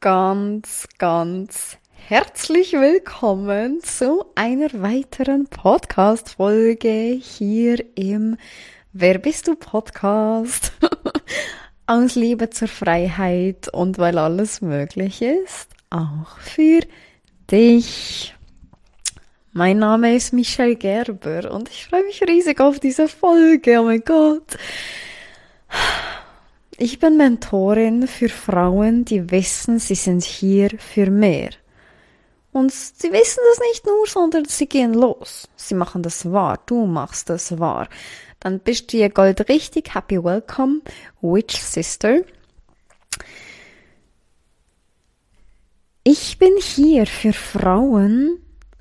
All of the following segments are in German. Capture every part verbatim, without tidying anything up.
ganz, ganz herzlich willkommen zu einer weiteren Podcast-Folge hier im Wer bist du Podcast? Aus Liebe zur Freiheit und weil alles möglich ist, auch für dich. Mein Name ist Michelle Gerber und ich freue mich riesig auf diese Folge. Oh mein Gott. Ich bin Mentorin für Frauen, die wissen, sie sind hier für mehr. Und sie wissen das nicht nur, sondern sie gehen los. Sie machen das wahr. Du machst das wahr. Dann bist du hier goldrichtig. Happy welcome, Witch Sister. Ich bin hier für Frauen,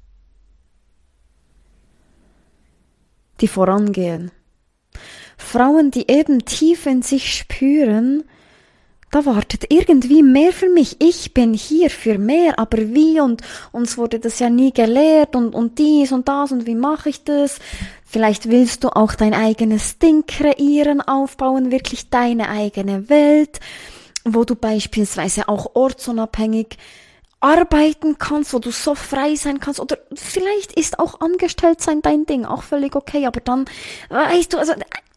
die vorangehen. Frauen, die eben tief in sich spüren, da wartet irgendwie mehr für mich. Ich bin hier für mehr, aber wie? Und uns wurde das ja nie gelehrt und, und dies und das und wie mache ich das? Vielleicht willst du auch dein eigenes Ding kreieren, aufbauen, wirklich deine eigene Welt, wo du beispielsweise auch ortsunabhängig arbeiten kannst, wo du so frei sein kannst, oder vielleicht ist auch angestellt sein dein Ding, auch völlig okay, aber dann, weißt du, also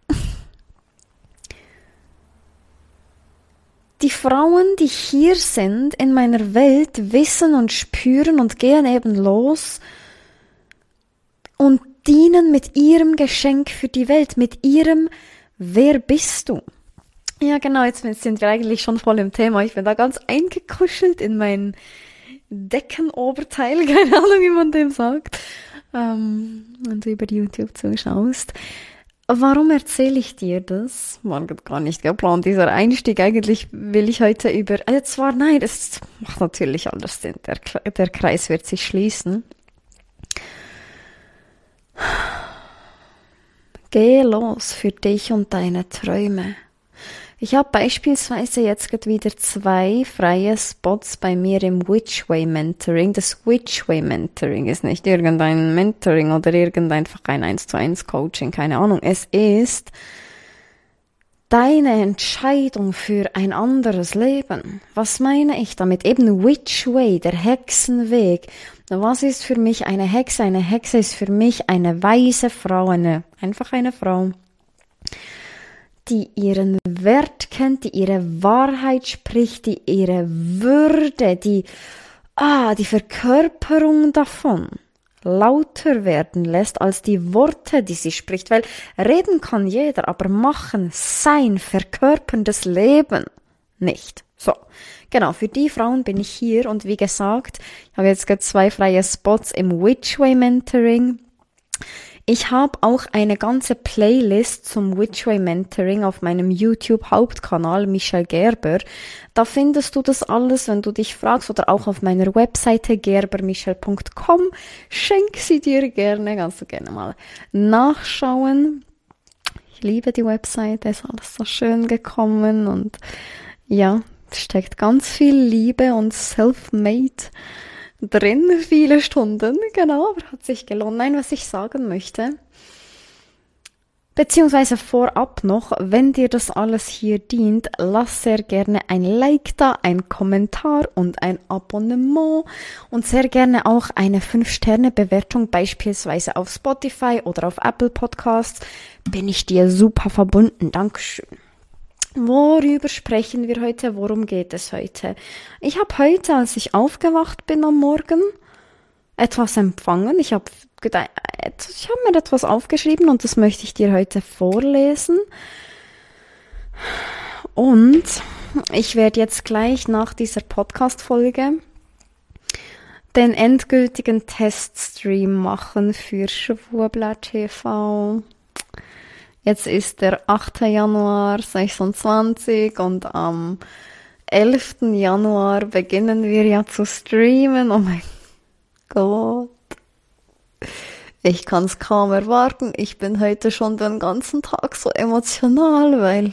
die Frauen, die hier sind in meiner Welt, wissen und spüren und gehen eben los und dienen mit ihrem Geschenk für die Welt, mit ihrem Wer bist du? Ja genau, jetzt sind wir eigentlich schon voll im Thema. Ich bin da ganz eingekuschelt in mein Deckenoberteil, keine Ahnung, wie man dem sagt, ähm, wenn du über YouTube zuschaust. Warum erzähle ich dir das? War gar nicht geplant, dieser Einstieg. Eigentlich will ich heute über, also zwar, nein, das macht natürlich alles Sinn, der, der Kreis wird sich schließen. Geh los für dich und deine Träume. Ich habe beispielsweise jetzt gerade wieder zwei freie Spots bei mir im Witchway Mentoring. Das Witchway Mentoring ist nicht irgendein Mentoring oder irgendein ein eins zu eins Coaching, keine Ahnung. Es ist deine Entscheidung für ein anderes Leben. Was meine ich damit? Eben Witchway, der Hexenweg. Was ist für mich eine Hexe? Eine Hexe ist für mich eine weise Frau, eine, einfach eine Frau, die ihren Wert kennt, die ihre Wahrheit spricht, die ihre Würde, die, ah, die Verkörperung davon lauter werden lässt als die Worte, die sie spricht. Weil reden kann jeder, aber machen, sein, verkörpern das Leben nicht. So, genau, für die Frauen bin ich hier und wie gesagt, ich habe jetzt gerade zwei freie Spots im Witchway Mentoring. Ich habe auch eine ganze Playlist zum Witchway Mentoring auf meinem YouTube-Hauptkanal Michelle Gerber. Da findest du das alles, wenn du dich fragst, oder auch auf meiner Webseite gerber michelle punkt com. Schenk sie dir gerne, kannst du gerne mal nachschauen. Ich liebe die Webseite, ist alles so schön gekommen und ja, steckt ganz viel Liebe und Self-Made drin, viele Stunden, genau, aber hat sich gelohnt. Nein, was ich sagen möchte, beziehungsweise vorab noch, wenn dir das alles hier dient, lass sehr gerne ein Like da, ein Kommentar und ein Abonnement und sehr gerne auch eine fünf Sterne Bewertung, beispielsweise auf Spotify oder auf Apple Podcasts. Bin ich dir super verbunden, Dankeschön. Worüber sprechen wir heute? Worum geht es heute? Ich habe heute, als ich aufgewacht bin am Morgen, etwas empfangen. Ich habe ich hab mir etwas aufgeschrieben und das möchte ich dir heute vorlesen. Und ich werde jetzt gleich nach dieser Podcast-Folge den endgültigen Teststream machen für Schwurbler T V. Jetzt ist der achte Januar sechsundzwanzig und am elften Januar beginnen wir ja zu streamen. Oh mein Gott. Ich kann es kaum erwarten. Ich bin heute schon den ganzen Tag so emotional, weil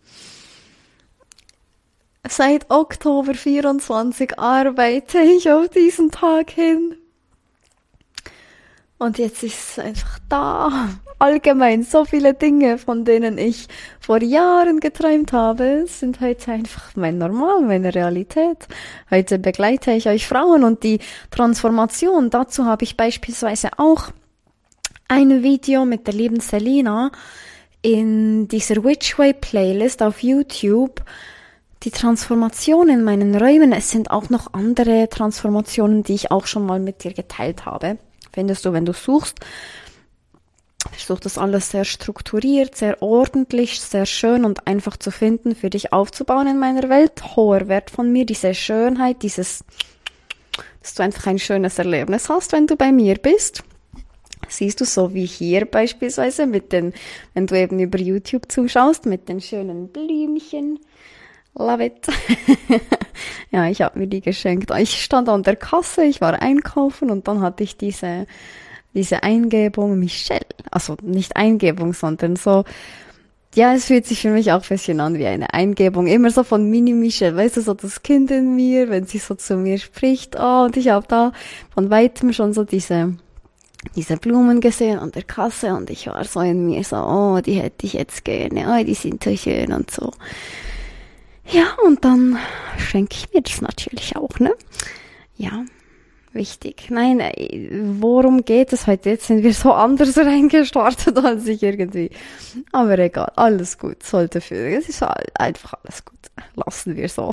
seit Oktober vierundzwanzig arbeite ich auf diesen Tag hin. Und jetzt ist es einfach da. Allgemein, so viele Dinge, von denen ich vor Jahren geträumt habe, sind heute einfach mein Normal, meine Realität. Heute begleite ich euch Frauen und die Transformation. Dazu habe ich beispielsweise auch ein Video mit der lieben Selina in dieser Witchway Playlist auf YouTube. Die Transformation in meinen Räumen. Es sind auch noch andere Transformationen, die ich auch schon mal mit dir geteilt habe. Findest du, wenn du suchst. Ich versuche das alles sehr strukturiert, sehr ordentlich, sehr schön und einfach zu finden, für dich aufzubauen in meiner Welt. Hoher Wert von mir, diese Schönheit, dieses, dass du einfach ein schönes Erlebnis hast, wenn du bei mir bist. Siehst du, so wie hier beispielsweise, mit den, wenn du eben über YouTube zuschaust, mit den schönen Blümchen. Love it. Ja, ich habe mir die geschenkt. Ich stand an der Kasse, ich war einkaufen und dann hatte ich diese diese Eingebung Michelle. Also nicht Eingebung, sondern so, ja, es fühlt sich für mich auch ein bisschen an wie eine Eingebung. Immer so von Mini-Michelle, weißt du, so das Kind in mir, wenn sie so zu mir spricht. Oh, und ich habe da von weitem schon so diese diese Blumen gesehen an der Kasse und ich war so in mir so, oh, die hätte ich jetzt gerne, oh, die sind so schön und so. Ja, und dann schenke ich mir das natürlich auch, ne? Ja. Wichtig. Nein, worum geht es heute? Jetzt sind wir so anders reingestartet als ich irgendwie. Aber egal, alles gut. Sollte für, es ist einfach alles gut. Lassen wir so.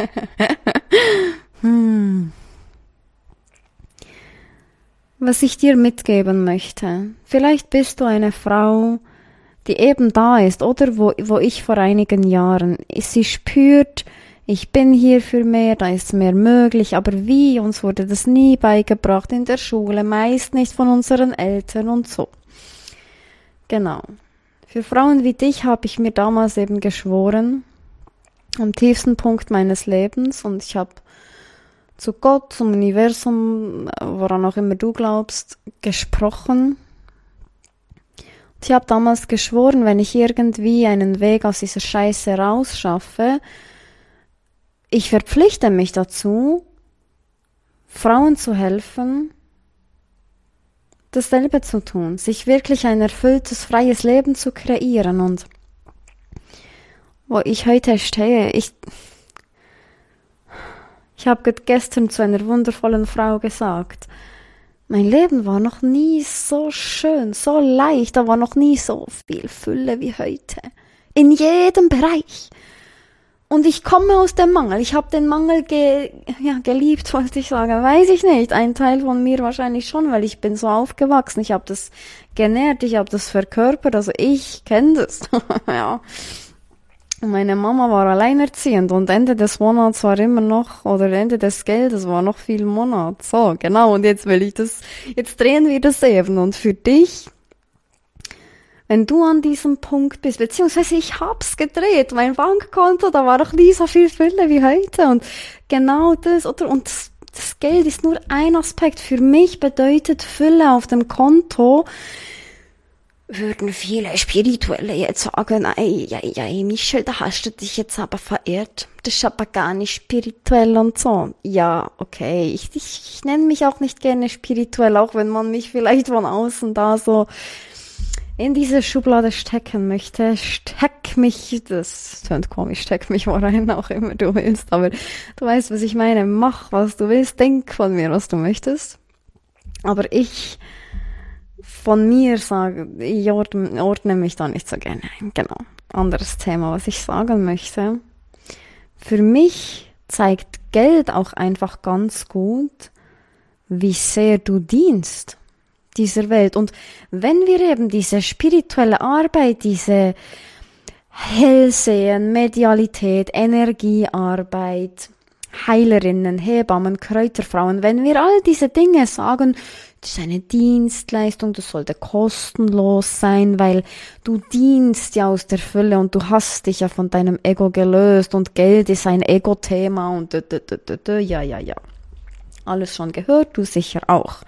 hm. Was ich dir mitgeben möchte. Vielleicht bist du eine Frau, die eben da ist, oder wo, wo ich vor einigen Jahren, sie spürt, ich bin hier für mehr, da ist mehr möglich, aber wie? Uns wurde das nie beigebracht in der Schule, meist nicht von unseren Eltern und so. Genau. Für Frauen wie dich habe ich mir damals eben geschworen, am tiefsten Punkt meines Lebens, und ich habe zu Gott, zum Universum, woran auch immer du glaubst, gesprochen. Und ich habe damals geschworen, wenn ich irgendwie einen Weg aus dieser Scheiße rausschaffe, ich verpflichte mich dazu, Frauen zu helfen, dasselbe zu tun, sich wirklich ein erfülltes, freies Leben zu kreieren. Und wo ich heute stehe, ich, ich habe gestern zu einer wundervollen Frau gesagt, mein Leben war noch nie so schön, so leicht, da war noch nie so viel Fülle wie heute. In jedem Bereich. Und ich komme aus dem Mangel. Ich habe den Mangel ge- ja, geliebt, wollte ich sagen. Weiß ich nicht. Ein Teil von mir wahrscheinlich schon, weil ich bin so aufgewachsen. Ich habe das genährt, ich habe das verkörpert. Also ich kenne das. Ja. Und meine Mama war alleinerziehend und Ende des Monats war immer noch, oder Ende des Geldes war noch viel Monat. So, genau. Und jetzt will ich das, jetzt drehen wir das eben. Und für dich, wenn du an diesem Punkt bist, beziehungsweise ich hab's gedreht, mein Bankkonto, da war doch nie so viel Fülle wie heute. Und genau das, oder, und das, das Geld ist nur ein Aspekt. Für mich bedeutet Fülle auf dem Konto, würden viele Spirituelle jetzt sagen, ei, ei, ei, Michelle, da hast du dich jetzt aber verirrt. Das ist aber gar nicht spirituell und so. Ja, okay, ich, ich, ich nenne mich auch nicht gerne spirituell, auch wenn man mich vielleicht von außen da so in diese Schublade stecken möchte. Steck mich, das tönt komisch, steck mich wo rein, auch immer du willst, aber du weißt, was ich meine. Mach, was du willst, denk von mir, was du möchtest. Aber ich von mir sage, ich ordne, ordne mich da nicht so gerne ein. Genau. Anderes Thema, was ich sagen möchte. Für mich zeigt Geld auch einfach ganz gut, wie sehr du dienst dieser Welt. Und wenn wir eben diese spirituelle Arbeit, diese Hellsehen, Medialität, Energiearbeit, Heilerinnen, Hebammen, Kräuterfrauen, wenn wir all diese Dinge sagen, das ist eine Dienstleistung, das sollte kostenlos sein, weil du dienst ja aus der Fülle und du hast dich ja von deinem Ego gelöst und Geld ist ein Ego-Thema und d -d -d -d -d, ja, ja, ja. Alles schon gehört, du sicher auch.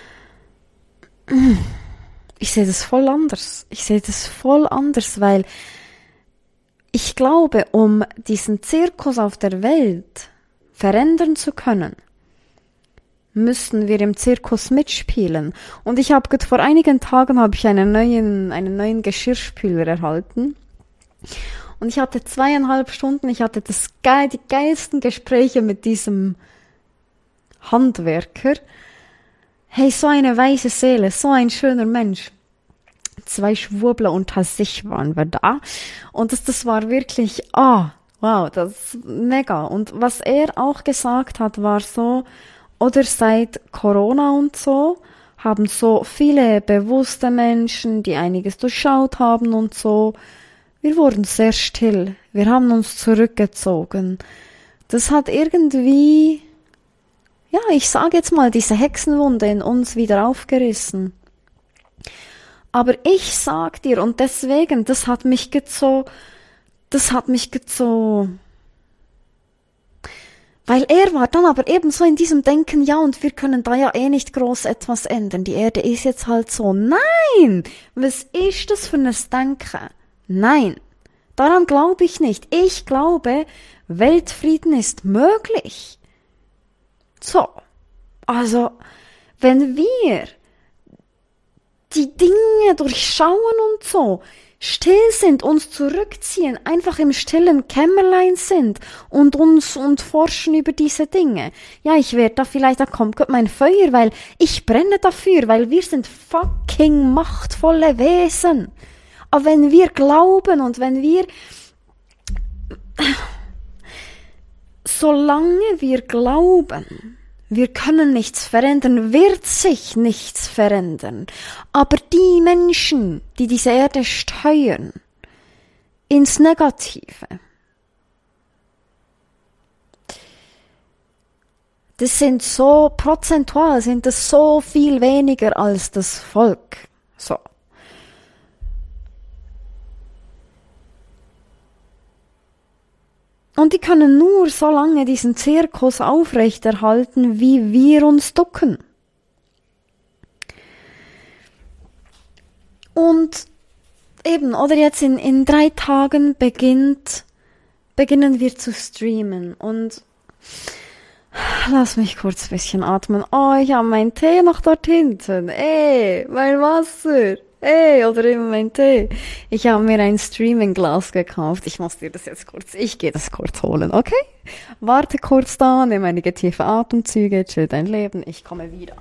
Ich sehe das voll anders. Ich sehe das voll anders, weil ich glaube, um diesen Zirkus auf der Welt verändern zu können, müssen wir im Zirkus mitspielen. Und ich habe vor einigen Tagen habe ich einen neuen, einen neuen Geschirrspüler erhalten. Und ich hatte zweieinhalb Stunden, ich hatte das geil, die geilsten Gespräche mit diesem Handwerker. Hey, so eine weiße Seele, so ein schöner Mensch. Zwei Schwurbler unter sich waren wir da. Und das, das war wirklich, ah, wow, das ist mega. Und was er auch gesagt hat, war so, oder seit Corona und so, haben so viele bewusste Menschen, die einiges durchschaut haben und so, wir wurden sehr still. Wir haben uns zurückgezogen. Das hat irgendwie, ja, ich sage jetzt mal, diese Hexenwunde in uns wieder aufgerissen. Aber ich sag dir, und deswegen, das hat mich jetzt so, das hat mich jetzt so, weil er war dann aber eben so in diesem Denken, ja, und wir können da ja eh nicht groß etwas ändern. Die Erde ist jetzt halt so. Nein! Was ist das für ein Denken? Nein, daran glaube ich nicht. Ich glaube, Weltfrieden ist möglich. So, also, wenn wir die Dinge durchschauen und so, still sind, uns zurückziehen, einfach im stillen Kämmerlein sind und uns und forschen über diese Dinge. Ja, ich werde da vielleicht, da kommt Gott mein Feuer, weil ich brenne dafür, weil wir sind fucking machtvolle Wesen. Aber wenn wir glauben und wenn wir, solange wir glauben, wir können nichts verändern, wird sich nichts verändern. Aber die Menschen, die diese Erde steuern, ins Negative, das sind so, prozentual sind das so viel weniger als das Volk. So. Und die können nur so lange diesen Zirkus aufrechterhalten, wie wir uns ducken. Und eben, oder jetzt in, in drei Tagen beginnt, beginnen wir zu streamen. Und lass mich kurz ein bisschen atmen. Oh, ich habe meinen Tee noch dort hinten. Ey, mein Wasser. Ey, oder eben mein Tee. Ich habe mir ein Streaming-Glas gekauft. Ich muss dir das jetzt kurz, ich gehe das kurz holen, okay? Warte kurz da, nimm einige tiefe Atemzüge, chill dein Leben, ich komme wieder.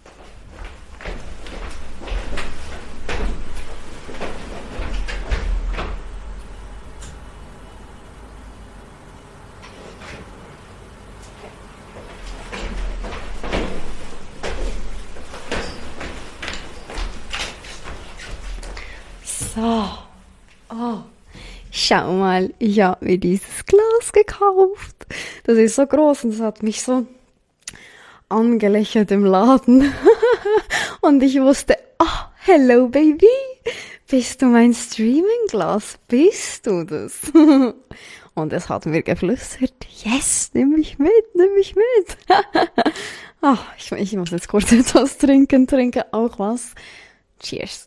So, oh, schau mal, ich habe mir dieses Glas gekauft. Das ist so groß und das hat mich so angelächelt im Laden. Und ich wusste, oh, hello baby, bist du mein Streaming-Glas? Bist du das? Und es hat mir geflüstert, yes, nimm mich mit, nimm mich mit. Oh, ich, ich muss jetzt kurz etwas trinken, trinke auch was. Cheers.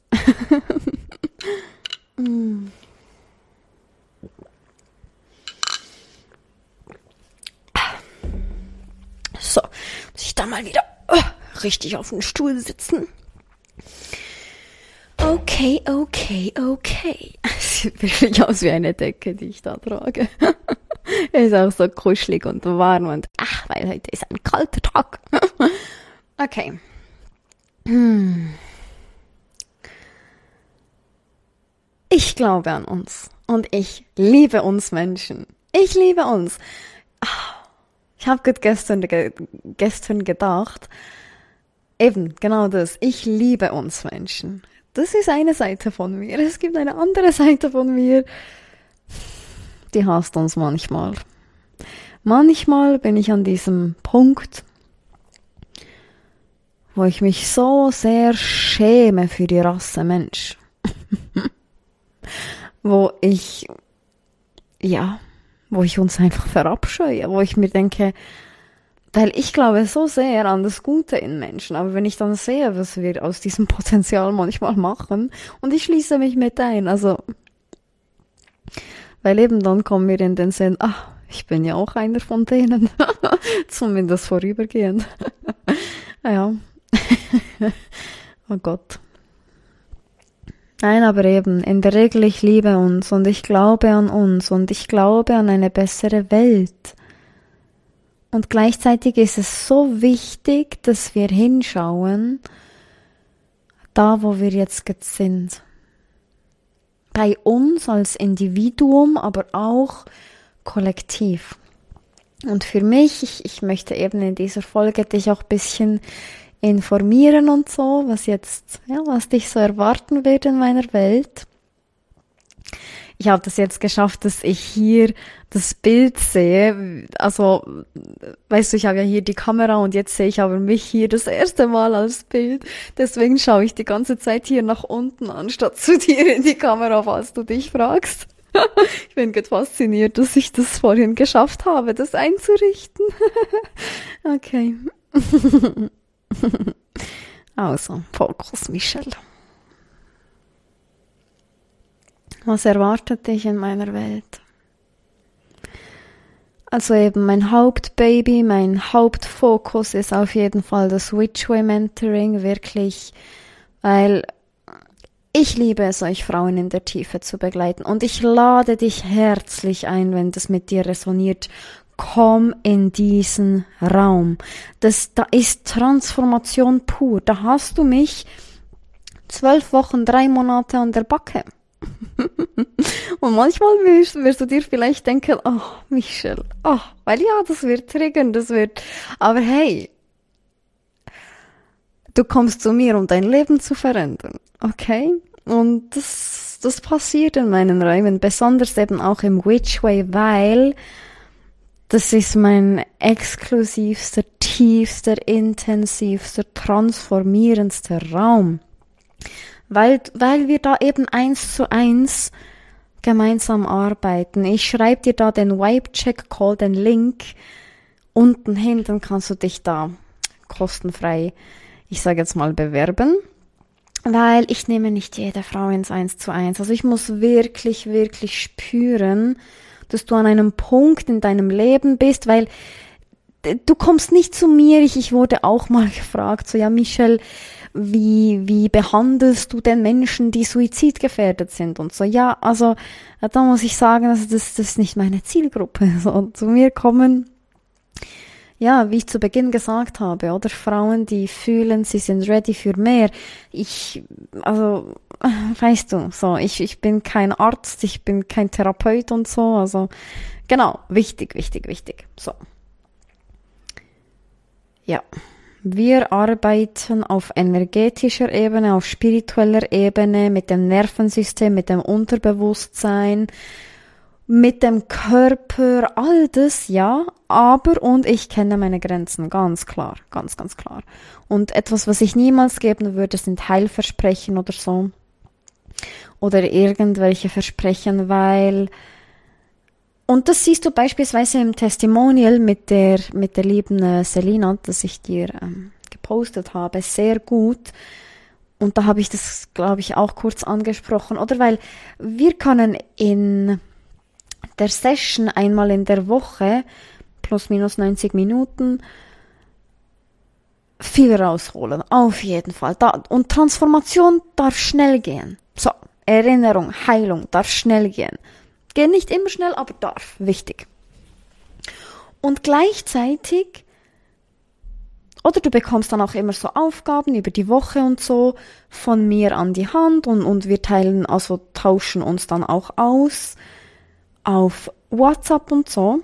mm. So, muss ich da mal wieder uh, richtig auf den Stuhl sitzen. Okay, okay, okay. Sieht wirklich aus wie eine Decke, die ich da trage. Ist auch so kuschelig und warm und ach, weil heute ist ein kalter Tag. Okay. Hm. Ich glaube an uns und ich liebe uns Menschen. Ich liebe uns. Ich habe gestern, gestern gedacht, eben genau das, ich liebe uns Menschen. Das ist eine Seite von mir. Es gibt eine andere Seite von mir, die hasst uns manchmal. Manchmal bin ich an diesem Punkt, wo ich mich so sehr schäme für die Rasse Mensch. Wo ich, ja, wo ich uns einfach verabscheue, wo ich mir denke, weil ich glaube so sehr an das Gute in Menschen, aber wenn ich dann sehe, was wir aus diesem Potenzial manchmal machen, und ich schließe mich mit ein, also, weil eben dann kommen wir in den Sinn, ach, ich bin ja auch einer von denen, zumindest vorübergehend. Ja. Oh Gott. Nein, aber eben, in der Regel, ich liebe uns und ich glaube an uns und ich glaube an eine bessere Welt. Und gleichzeitig ist es so wichtig, dass wir hinschauen, da wo wir jetzt sind. Bei uns als Individuum, aber auch kollektiv. Und für mich, ich, ich möchte eben in dieser Folge dich auch ein bisschen informieren und so, was jetzt, ja, was dich so erwarten wird in meiner Welt. Ich habe das jetzt geschafft, dass ich hier das Bild sehe. Also, weißt du, ich habe ja hier die Kamera und jetzt sehe ich aber mich hier das erste Mal als Bild. Deswegen schaue ich die ganze Zeit hier nach unten, anstatt zu dir in die Kamera, falls du dich fragst. Ich bin gerade fasziniert, dass ich das vorhin geschafft habe, das einzurichten. Okay. Also, Fokus, Michelle. Was erwartet dich in meiner Welt? Also eben mein Hauptbaby, mein Hauptfokus ist auf jeden Fall das Witchway Mentoring, wirklich, weil ich liebe es, euch Frauen in der Tiefe zu begleiten und ich lade dich herzlich ein, wenn das mit dir resoniert. Komm in diesen Raum. Das, da ist Transformation pur. Da hast du mich zwölf Wochen, drei Monate an der Backe. Und manchmal wirst, wirst du dir vielleicht denken, oh, Michelle, oh, weil ja, das wird triggern, das wird, aber hey, du kommst zu mir, um dein Leben zu verändern, okay? Und das, das passiert in meinen Räumen, besonders eben auch im Witchway, weil das ist mein exklusivster, tiefster, intensivster, transformierendster Raum. Weil, weil wir da eben eins zu eins gemeinsam arbeiten. Ich schreibe dir da den Vibe-Check-Call, den Link unten hin, dann kannst du dich da kostenfrei, ich sage jetzt mal, bewerben. Weil ich nehme nicht jede Frau ins eins zu eins. Also ich muss wirklich, wirklich spüren, dass du an einem Punkt in deinem Leben bist, weil du kommst nicht zu mir. Ich, ich wurde auch mal gefragt, so, ja, Michelle, wie, wie behandelst du denn Menschen, die suizidgefährdet sind und so? Ja, also, da muss ich sagen, also das, das ist nicht meine Zielgruppe. So, zu mir kommen, ja, wie ich zu Beginn gesagt habe, oder Frauen, die fühlen, sie sind ready für mehr. Ich, also, weißt du, so, ich, ich bin kein Arzt, ich bin kein Therapeut und so, also, genau, wichtig, wichtig, wichtig, so. Ja. Wir arbeiten auf energetischer Ebene, auf spiritueller Ebene, mit dem Nervensystem, mit dem Unterbewusstsein, mit dem Körper, all das, ja, aber, und ich kenne meine Grenzen, ganz klar, ganz, ganz klar. Und etwas, was ich niemals geben würde, sind Heilversprechen oder so. Oder irgendwelche Versprechen, weil, und das siehst du beispielsweise im Testimonial mit der, mit der lieben äh, Selina, das ich dir ähm, gepostet habe, sehr gut. Und da habe ich das, glaube ich, auch kurz angesprochen. Oder weil wir können in der Session einmal in der Woche, plus minus neunzig Minuten, viel rausholen. Auf jeden Fall. Da, und Transformation darf schnell gehen. So, Erinnerung, Heilung darf schnell gehen. Geht nicht immer schnell, aber darf. Wichtig. Und gleichzeitig, oder du bekommst dann auch immer so Aufgaben über die Woche und so von mir an die Hand und, und wir teilen, also tauschen uns dann auch aus auf WhatsApp und so.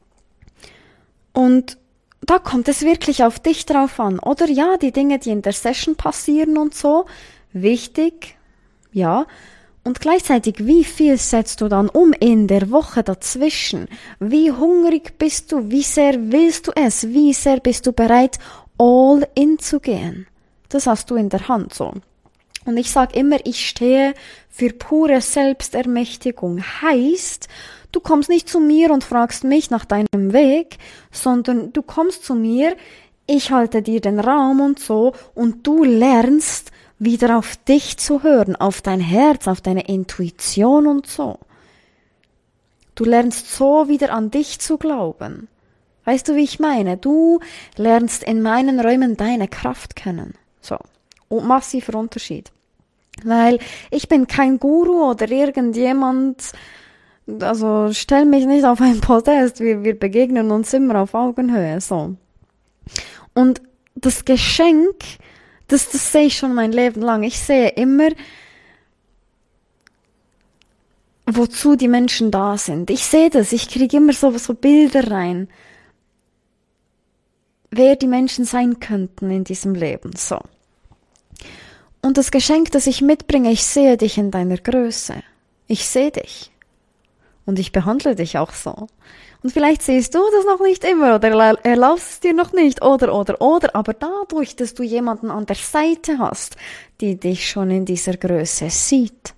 Und da kommt es wirklich auf dich drauf an. Oder ja, die Dinge, die in der Session passieren und so, wichtig, ja. Und gleichzeitig, wie viel setzt du dann um in der Woche dazwischen? Wie hungrig bist du? Wie sehr willst du es? Wie sehr bist du bereit, all in zu gehen? Das hast du in der Hand so. Und ich sage immer, ich stehe für pure Selbstermächtigung. Heißt, du kommst nicht zu mir und fragst mich nach deinem Weg, sondern du kommst zu mir, ich halte dir den Raum und so und du lernst wieder auf dich zu hören, auf dein Herz, auf deine Intuition und so. Du lernst so wieder an dich zu glauben. Weißt du, wie ich meine? Du lernst in meinen Räumen deine Kraft kennen. So. Und massiver Unterschied. Weil ich bin kein Guru oder irgendjemand, also stell mich nicht auf ein Podest, wir, wir begegnen uns immer auf Augenhöhe, so. Und das Geschenk, das, das sehe ich schon mein Leben lang. Ich sehe immer, wozu die Menschen da sind. Ich sehe das, ich kriege immer so, so Bilder rein, wer die Menschen sein könnten in diesem Leben, so. Und das Geschenk, das ich mitbringe, ich sehe dich in deiner Größe. Ich sehe dich. Und ich behandle dich auch so. Und vielleicht siehst du das noch nicht immer oder erlaubst es dir noch nicht oder, oder, oder. Aber dadurch, dass du jemanden an der Seite hast, die dich schon in dieser Größe sieht,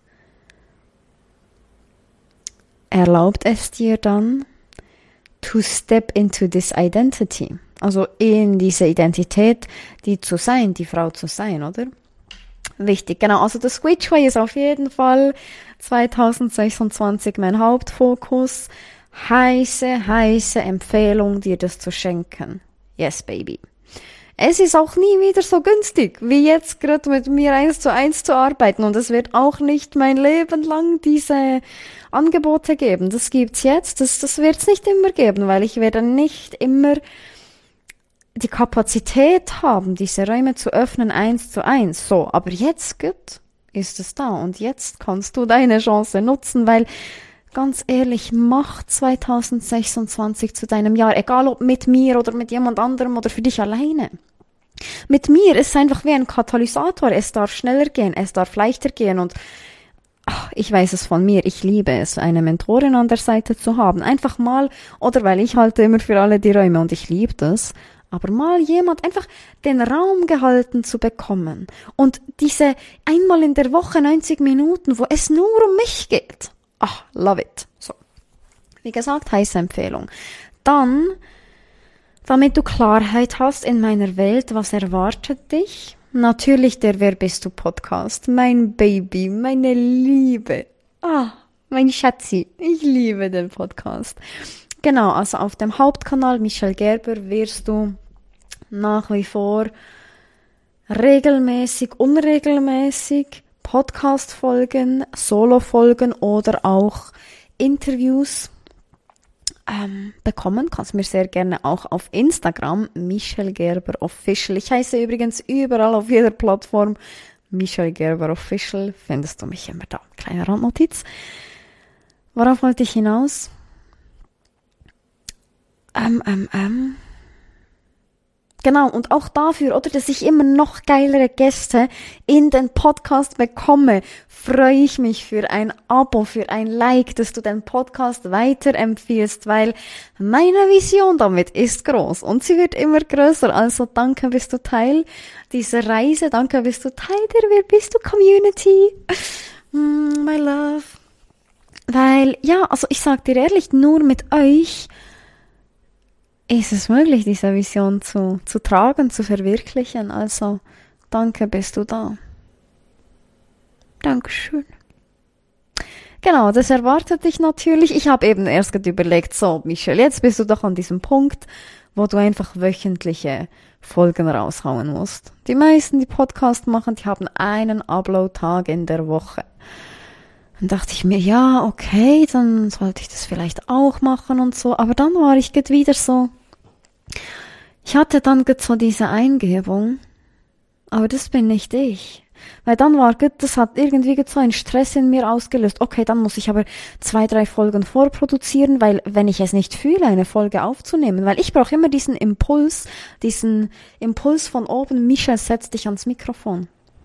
erlaubt es dir dann, to step into this identity. Also in diese Identität, die zu sein, die Frau zu sein, oder? Wichtig, genau. Also das Switchway ist auf jeden Fall zwanzig sechsundzwanzig mein Hauptfokus. Heiße, heiße Empfehlung, dir das zu schenken. Yes, baby. Es ist auch nie wieder so günstig, wie jetzt gerade mit mir eins zu eins zu arbeiten. Und es wird auch nicht mein Leben lang diese Angebote geben. Das gibt's jetzt, das, das wird's nicht immer geben, weil ich werde nicht immer die Kapazität haben, diese Räume zu öffnen, eins zu eins. So, aber jetzt gut, ist es da und jetzt kannst du deine Chance nutzen, weil ganz ehrlich, mach zwanzig sechsundzwanzig zu deinem Jahr, egal ob mit mir oder mit jemand anderem oder für dich alleine. Mit mir ist es einfach wie ein Katalysator, es darf schneller gehen, es darf leichter gehen und ach, ich weiß es von mir, ich liebe es, eine Mentorin an der Seite zu haben. Einfach mal, oder weil ich halte immer für alle die Räume und ich liebe das, aber mal jemand einfach den Raum gehalten zu bekommen und diese einmal in der Woche neunzig Minuten, wo es nur um mich geht. Ach, love it. So. Wie gesagt, heiße Empfehlung. Dann, damit du Klarheit hast in meiner Welt, was erwartet dich? Natürlich der Wer bist du Podcast. Mein Baby, meine Liebe. Ah, mein Schatzi. Ich liebe den Podcast. Genau, also auf dem Hauptkanal Michelle Gerber wirst du nach wie vor regelmäßig, unregelmäßig Podcast-Folgen, Solo-Folgen oder auch Interviews ähm, bekommen. Kannst mir sehr gerne auch auf Instagram Michelle Gerber Official. Ich heiße übrigens überall auf jeder Plattform Michelle Gerber Official. Findest du mich immer da. Kleine Randnotiz. Worauf wollte ich hinaus? Ähm, ähm, ähm. Genau, und auch dafür, oder, dass ich immer noch geilere Gäste in den Podcast bekomme, freue ich mich für ein Abo, für ein Like, dass du den Podcast weiterempfiehlst, weil meine Vision damit ist groß und sie wird immer größer. Also danke, bist du Teil dieser Reise, danke, bist du Teil der Wer bist du Community. Mm, my love. Weil, ja, also ich sag dir ehrlich, nur mit euch ist es möglich, diese Vision zu, zu tragen, zu verwirklichen. Also, danke, bist du da. Dankeschön. Genau, das erwartet dich natürlich. Ich habe eben erst gerade überlegt, so, Michelle, jetzt bist du doch an diesem Punkt, wo du einfach wöchentliche Folgen raushauen musst. Die meisten, die Podcast machen, die haben einen Upload-Tag in der Woche. Dann dachte ich mir, ja, okay, dann sollte ich das vielleicht auch machen und so. Aber dann war ich gerade wieder so, ich hatte dann gerade so diese Eingebung, aber das bin nicht ich. Weil dann war gut, das hat irgendwie so einen Stress in mir ausgelöst. Okay, dann muss ich aber zwei, drei Folgen vorproduzieren, weil wenn ich es nicht fühle, eine Folge aufzunehmen, weil ich brauche immer diesen Impuls, diesen Impuls von oben, Michelle, setz dich ans Mikrofon.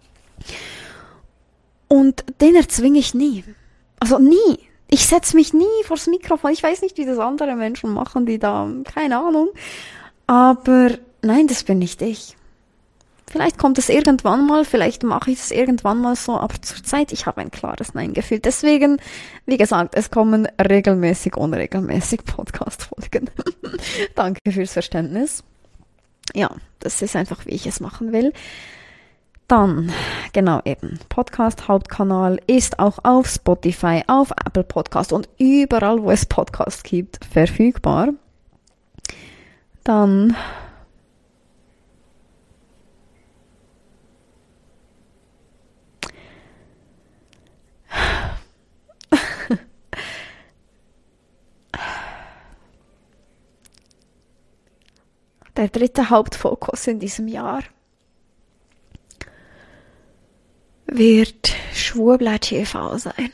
Und den erzwinge ich nie. Also nie. Ich setze mich nie vors Mikrofon. Ich weiß nicht, wie das andere Menschen machen, die da, keine Ahnung. Aber nein, das bin nicht ich. Vielleicht kommt es irgendwann mal, vielleicht mache ich es irgendwann mal so, aber zurzeit, ich habe ein klares Nein-Gefühl. Deswegen, wie gesagt, es kommen regelmäßig, unregelmäßig Podcast-Folgen. Danke fürs Verständnis. Ja, das ist einfach, wie ich es machen will. Dann, genau eben, Podcast, Hauptkanal ist auch auf Spotify, auf Apple Podcast und überall, wo es Podcasts gibt, verfügbar. Dann der dritte Hauptfokus in diesem Jahr wird Schwurbler T V sein.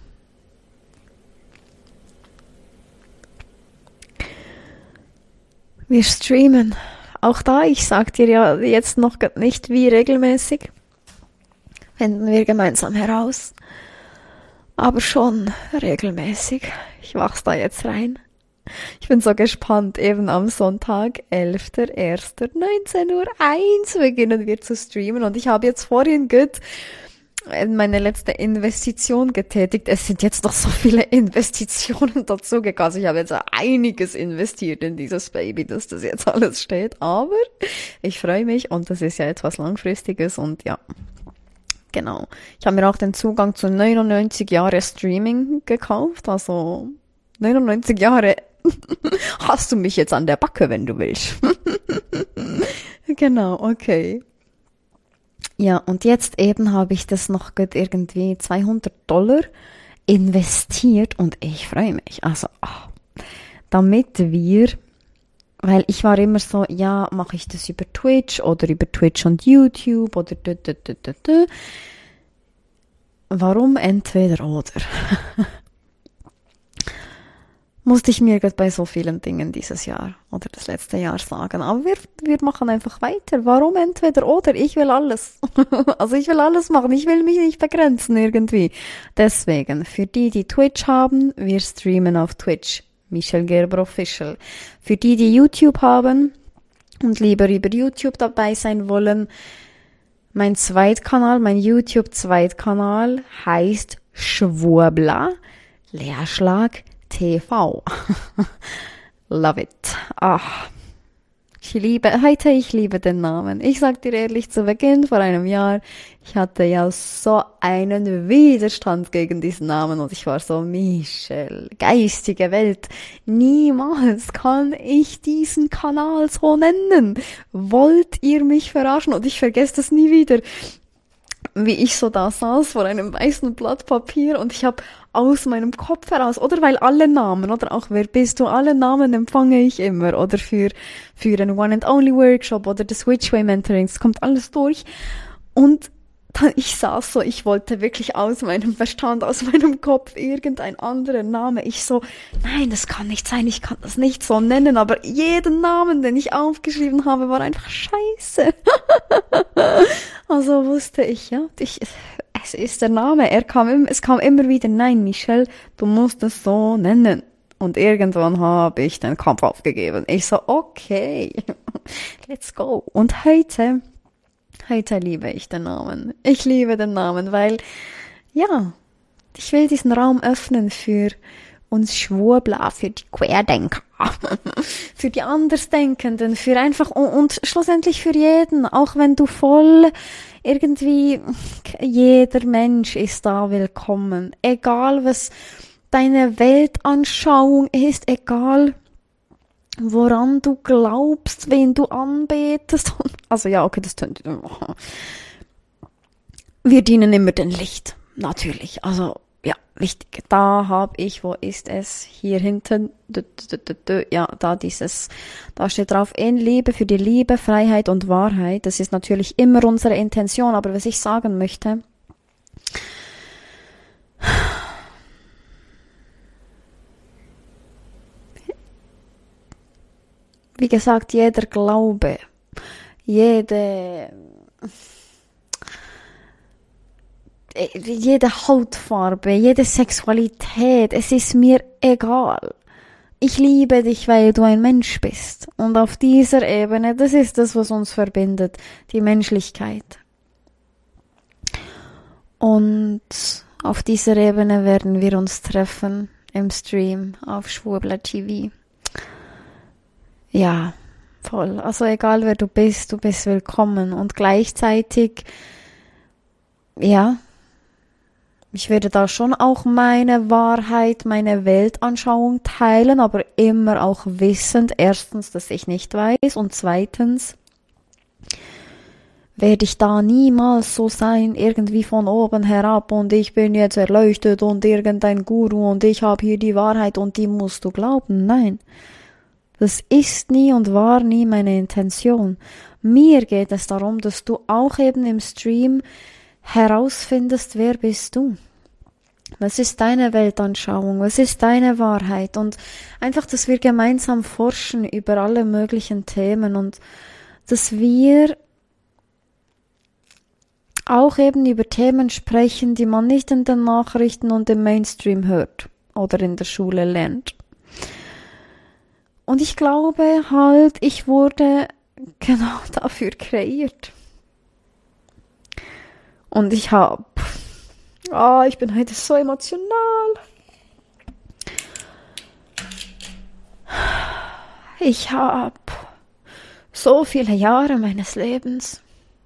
Wir streamen. Auch da, ich sag dir ja jetzt noch nicht wie regelmäßig, finden wir gemeinsam heraus. Aber schon regelmäßig. Ich mach's da jetzt rein. Ich bin so gespannt. Eben am Sonntag, elfter erster neunzehn Uhr eins beginnen wir zu streamen. Und ich habe jetzt vorhin gut meine letzte Investition getätigt. Es sind jetzt noch so viele Investitionen dazugekommen. Also ich habe jetzt einiges investiert in dieses Baby, dass das jetzt alles steht. Aber ich freue mich und das ist ja etwas Langfristiges und ja, genau. Ich habe mir auch den Zugang zu neunundneunzig Jahre Streaming gekauft. Also neunundneunzig Jahre hast du mich jetzt an der Backe, wenn du willst. Genau, okay. Ja, und jetzt eben habe ich das noch gut irgendwie zweihundert Dollar investiert und ich freue mich. Also, ach, damit wir, weil ich war immer so, ja, mache ich das über Twitch oder über Twitch und YouTube oder dü, dü, dü, dü, dü. Warum entweder oder? Musste ich mir gerade bei so vielen Dingen dieses Jahr oder das letzte Jahr sagen. Aber wir, wir machen einfach weiter. Warum entweder oder? Ich will alles. Also ich will alles machen. Ich will mich nicht begrenzen irgendwie. Deswegen, für die, die Twitch haben, wir streamen auf Twitch. Michelle Gerber Official. Für die, die YouTube haben und lieber über YouTube dabei sein wollen, mein Zweitkanal, mein YouTube-Zweitkanal heißt Schwurbler Leerschlag T V. Love it. Ach, ich liebe, heute ich liebe den Namen. Ich sag dir ehrlich, zu Beginn vor einem Jahr, ich hatte ja so einen Widerstand gegen diesen Namen und ich war so, Michelle, geistige Welt, niemals kann ich diesen Kanal so nennen. Wollt ihr mich verarschen? Und ich vergesse das nie wieder, wie ich so da saß vor einem weißen Blatt Papier und ich habe aus meinem Kopf heraus, oder weil alle Namen, oder auch wer bist du, alle Namen empfange ich immer, oder für für einen One and Only Workshop oder das Witchway Mentoring, es kommt alles durch und dann, ich saß so, ich wollte wirklich aus meinem Verstand, aus meinem Kopf irgendein anderer Name. Ich so, nein, das kann nicht sein, ich kann das nicht so nennen, aber jeden Namen, den ich aufgeschrieben habe, war einfach scheiße. Also wusste ich, ja, ich, es ist der Name, er kam, es kam immer wieder, nein, Michelle, du musst es so nennen. Und irgendwann habe ich den Kampf aufgegeben. Ich so, okay, let's go. Und heute, heute liebe ich den Namen. Ich liebe den Namen, weil, ja, ich will diesen Raum öffnen für uns Schwurbler, für die Querdenker, für die Andersdenkenden, für einfach, und, und schlussendlich für jeden, auch wenn du voll irgendwie, jeder Mensch ist da willkommen, egal was deine Weltanschauung ist, egal woran du glaubst, wen du anbetest. Also ja, okay, das tönt. Wir dienen immer dem Licht, natürlich. Also ja, wichtig. Da habe ich, wo ist es? Hier hinten. Ja, da dieses, da steht drauf, in Liebe für die Liebe, Freiheit und Wahrheit. Das ist natürlich immer unsere Intention, aber was ich sagen möchte, wie gesagt, jeder Glaube, jede, jede Hautfarbe, jede Sexualität, es ist mir egal. Ich liebe dich, weil du ein Mensch bist. Und auf dieser Ebene, das ist das, was uns verbindet, die Menschlichkeit. Und auf dieser Ebene werden wir uns treffen im Stream auf Schwurbler T V. Ja, voll. Also egal wer du bist, du bist willkommen. Und gleichzeitig, ja, Ich werde da schon auch meine Wahrheit, meine Weltanschauung teilen, aber immer auch wissend, erstens, dass ich nicht weiß und zweitens werde ich da niemals so sein, irgendwie von oben herab und ich bin jetzt erleuchtet und irgendein Guru und ich habe hier die Wahrheit und die musst du glauben. Nein, das ist nie und war nie meine Intention. Mir geht es darum, dass du auch eben im Stream herausfindest, wer bist du? Was ist deine Weltanschauung? Was ist deine Wahrheit? Und einfach, dass wir gemeinsam forschen über alle möglichen Themen und dass wir auch eben über Themen sprechen, die man nicht in den Nachrichten und im Mainstream hört oder in der Schule lernt. Und ich glaube halt, ich wurde genau dafür kreiert. Und ich habe, ah, oh, ich bin heute so emotional. Ich habe so viele Jahre meines Lebens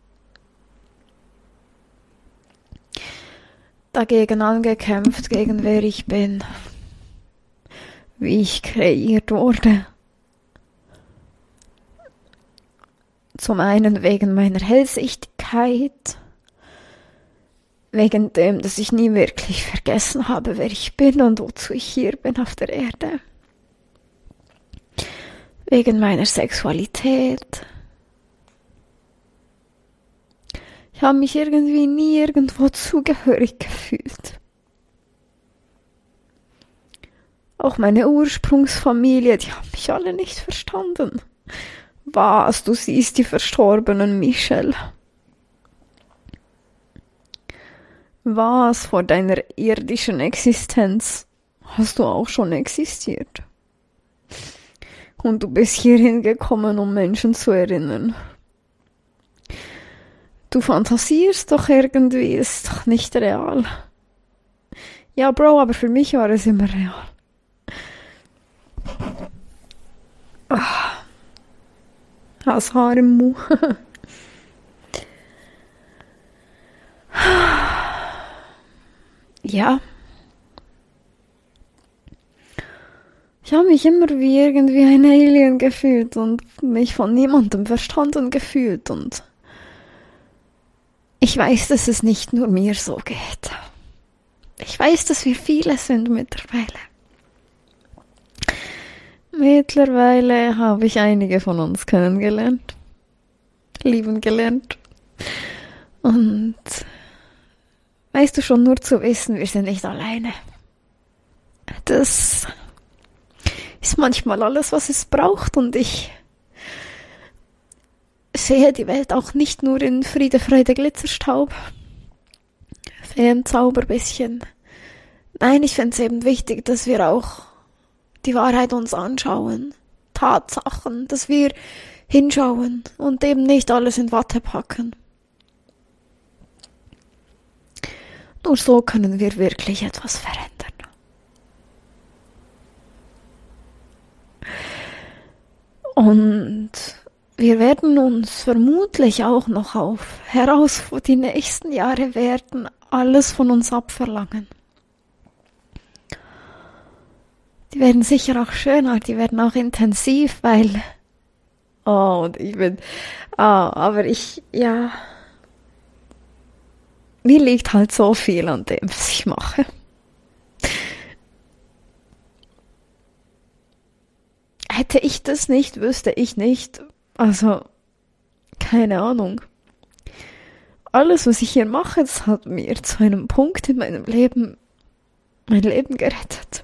dagegen angekämpft, gegen wer ich bin, wie ich kreiert wurde. Zum einen wegen meiner Hellsichtigkeit, wegen dem, dass ich nie wirklich vergessen habe, wer ich bin und wozu ich hier bin auf der Erde. Wegen meiner Sexualität. Ich habe mich irgendwie nie irgendwo zugehörig gefühlt. Auch meine Ursprungsfamilie, die haben mich alle nicht verstanden. Was, du siehst die verstorbenen Michelle. Was, vor deiner irdischen Existenz hast du auch schon existiert. Und du bist hierhin gekommen, um Menschen zu erinnern. Du fantasierst doch irgendwie, ist doch nicht real. Ja, Bro, aber für mich war es immer real. Ah. Das Haar im Mund. Ja. Ich habe mich immer wie irgendwie ein Alien gefühlt und mich von niemandem verstanden gefühlt und ich weiß, dass es nicht nur mir so geht. Ich weiß, dass wir viele sind mittlerweile. Mittlerweile habe ich einige von uns kennengelernt, lieben gelernt. Und weißt du schon, nur zu wissen, wir sind nicht alleine. Das ist manchmal alles, was es braucht. Und ich sehe die Welt auch nicht nur in Friede, Freude, Glitzerstaub. Feendzauber bisschen. Nein, ich finde es eben wichtig, dass wir auch die Wahrheit uns anschauen, Tatsachen, dass wir hinschauen und eben nicht alles in Watte packen. Nur so können wir wirklich etwas verändern. Und wir werden uns vermutlich auch noch auf heraus, die nächsten Jahre werden alles von uns abverlangen. Die werden sicher auch schöner, die werden auch intensiv, weil, oh, und ich bin, ah, aber ich, ja, mir liegt halt so viel an dem, was ich mache. Hätte ich das nicht, wüsste ich nicht, also, keine Ahnung. Alles, was ich hier mache, das hat mir zu einem Punkt in meinem Leben, mein Leben gerettet.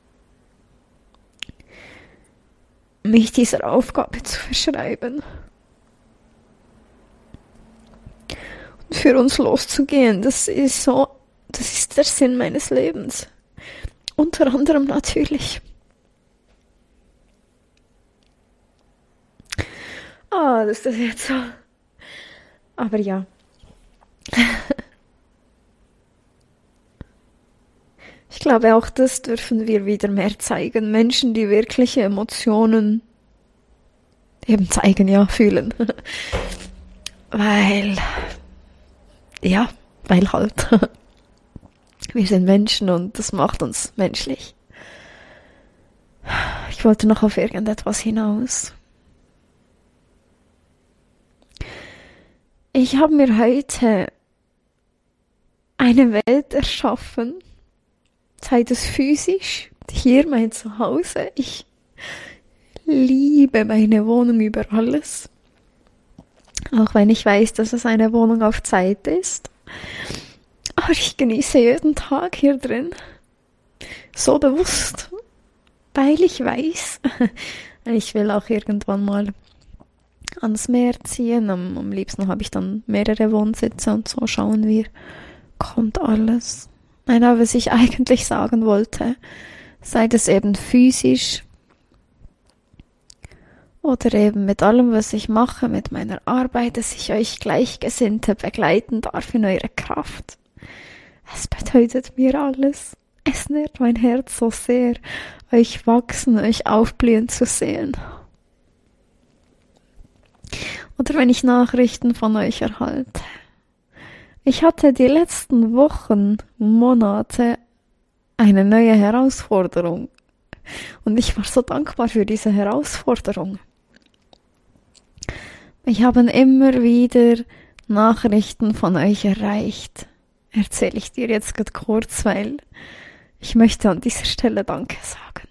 Mich dieser Aufgabe zu verschreiben und für uns loszugehen, das ist so, das ist der Sinn meines Lebens. Unter anderem natürlich. Ah, das ist das jetzt so. Aber ja. Ich glaube, auch das dürfen wir wieder mehr zeigen. Menschen, die wirkliche Emotionen eben zeigen, ja, fühlen. Weil, ja, weil halt. Wir sind Menschen und das macht uns menschlich. Ich wollte noch auf irgendetwas hinaus. Ich habe mir heute eine Welt erschaffen, sei es physisch, hier mein Zuhause. Ich liebe meine Wohnung über alles, auch wenn ich weiß, dass es eine Wohnung auf Zeit ist. Aber ich genieße jeden Tag hier drin, so bewusst, weil ich weiß, ich will auch irgendwann mal ans Meer ziehen. Am, am liebsten habe ich dann mehrere Wohnsitze und so schauen wir, kommt alles. Nein, aber was ich eigentlich sagen wollte, sei das eben physisch oder eben mit allem, was ich mache, mit meiner Arbeit, dass ich euch Gleichgesinnte begleiten darf in eurer Kraft. Es bedeutet mir alles. Es nährt mein Herz so sehr, euch wachsen, euch aufblühen zu sehen. Oder wenn ich Nachrichten von euch erhalte. Ich hatte die letzten Wochen, Monate eine neue Herausforderung. Und ich war so dankbar für diese Herausforderung. Ich habe immer wieder Nachrichten von euch erreicht. Erzähle ich dir jetzt gerade kurz, weil ich möchte an dieser Stelle Danke sagen.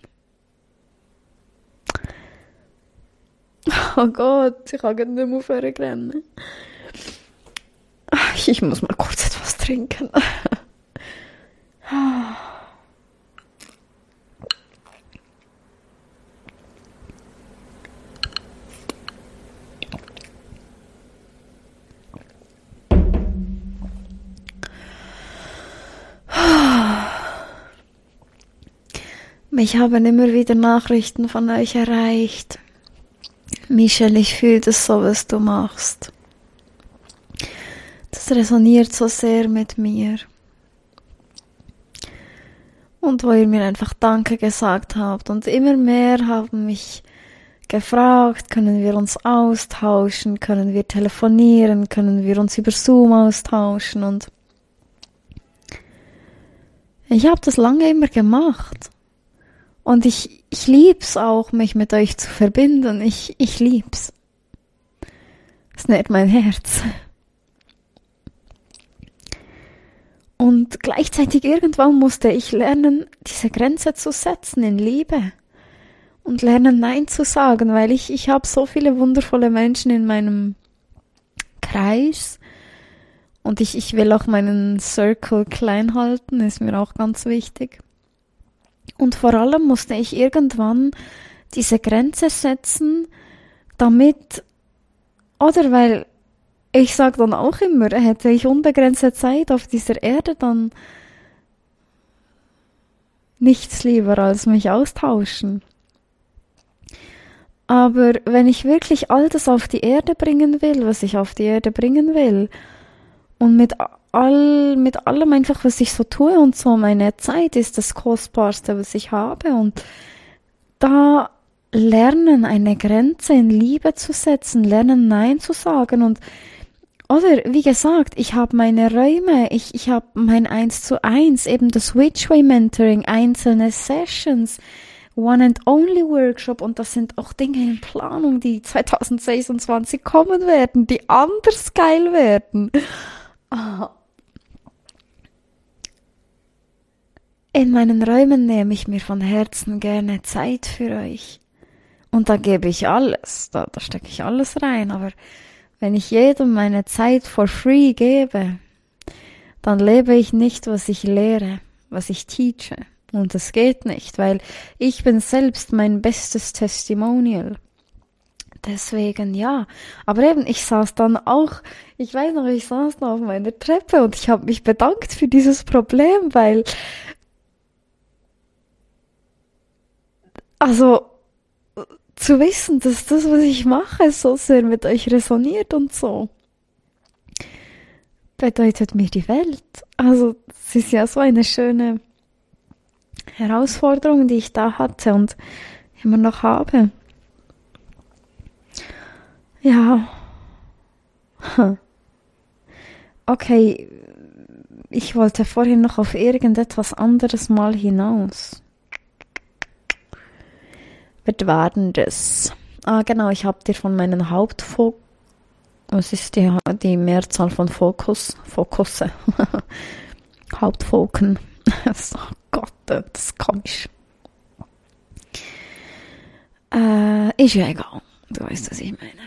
Oh Gott, ich kann nicht mehr aufhören zu rennen. Ich muss mal kurz etwas trinken. Mich haben immer wieder Nachrichten von euch erreicht. Michelle, ich fühle das so, was du machst. Das resoniert so sehr mit mir. Und wo ihr mir einfach Danke gesagt habt. Und immer mehr haben mich gefragt, können wir uns austauschen, können wir telefonieren, können wir uns über Zoom austauschen. Und ich habe das lange immer gemacht. Und ich, ich lieb's auch, mich mit euch zu verbinden. Ich, ich lieb's. Es nährt mein Herz. Und gleichzeitig irgendwann musste ich lernen, diese Grenze zu setzen in Liebe. Und lernen, Nein zu sagen, weil ich, ich habe so viele wundervolle Menschen in meinem Kreis. Und ich, ich will auch meinen Circle klein halten, ist mir auch ganz wichtig. Und vor allem musste ich irgendwann diese Grenze setzen, damit, oder weil ich sage dann auch immer, hätte ich unbegrenzte Zeit auf dieser Erde, dann nichts lieber als mich austauschen. Aber wenn ich wirklich all das auf die Erde bringen will, was ich auf die Erde bringen will, und mit all, mit allem einfach, was ich so tue und so, meine Zeit ist das Kostbarste, was ich habe. Und da lernen, eine Grenze in Liebe zu setzen, lernen, Nein zu sagen. Und, oder, wie gesagt, ich habe meine Räume, ich, ich habe mein Eins zu Eins, eben das Witchway Mentoring, einzelne Sessions, One and Only Workshop, und das sind auch Dinge in Planung, die zwanzig sechsundzwanzig kommen werden, die anders geil werden. Ah. In meinen Räumen nehme ich mir von Herzen gerne Zeit für euch. Und da gebe ich alles, da, da stecke ich alles rein. Aber wenn ich jedem meine Zeit for free gebe, dann lebe ich nicht, was ich lehre, was ich teache. Und das geht nicht, weil ich bin selbst mein bestes Testimonial. Deswegen, ja. Aber eben, ich saß dann auch, ich weiß noch, ich saß da auf meiner Treppe und ich habe mich bedankt für dieses Problem, weil, also, zu wissen, dass das, was ich mache, so sehr mit euch resoniert und so, bedeutet mir die Welt. Also, es ist ja so eine schöne Herausforderung, die ich da hatte und immer noch habe. Ja. Okay. ich wollte vorhin noch auf irgendetwas anderes mal hinaus. Was war denn das? Ah, genau, ich habe dir von meinen Hauptfokus, was ist die, die Mehrzahl von Fokus? Fokusse. Hauptfoken. Oh Gott, das ist komisch. Äh, ist ja egal. Du weißt, was ich meine.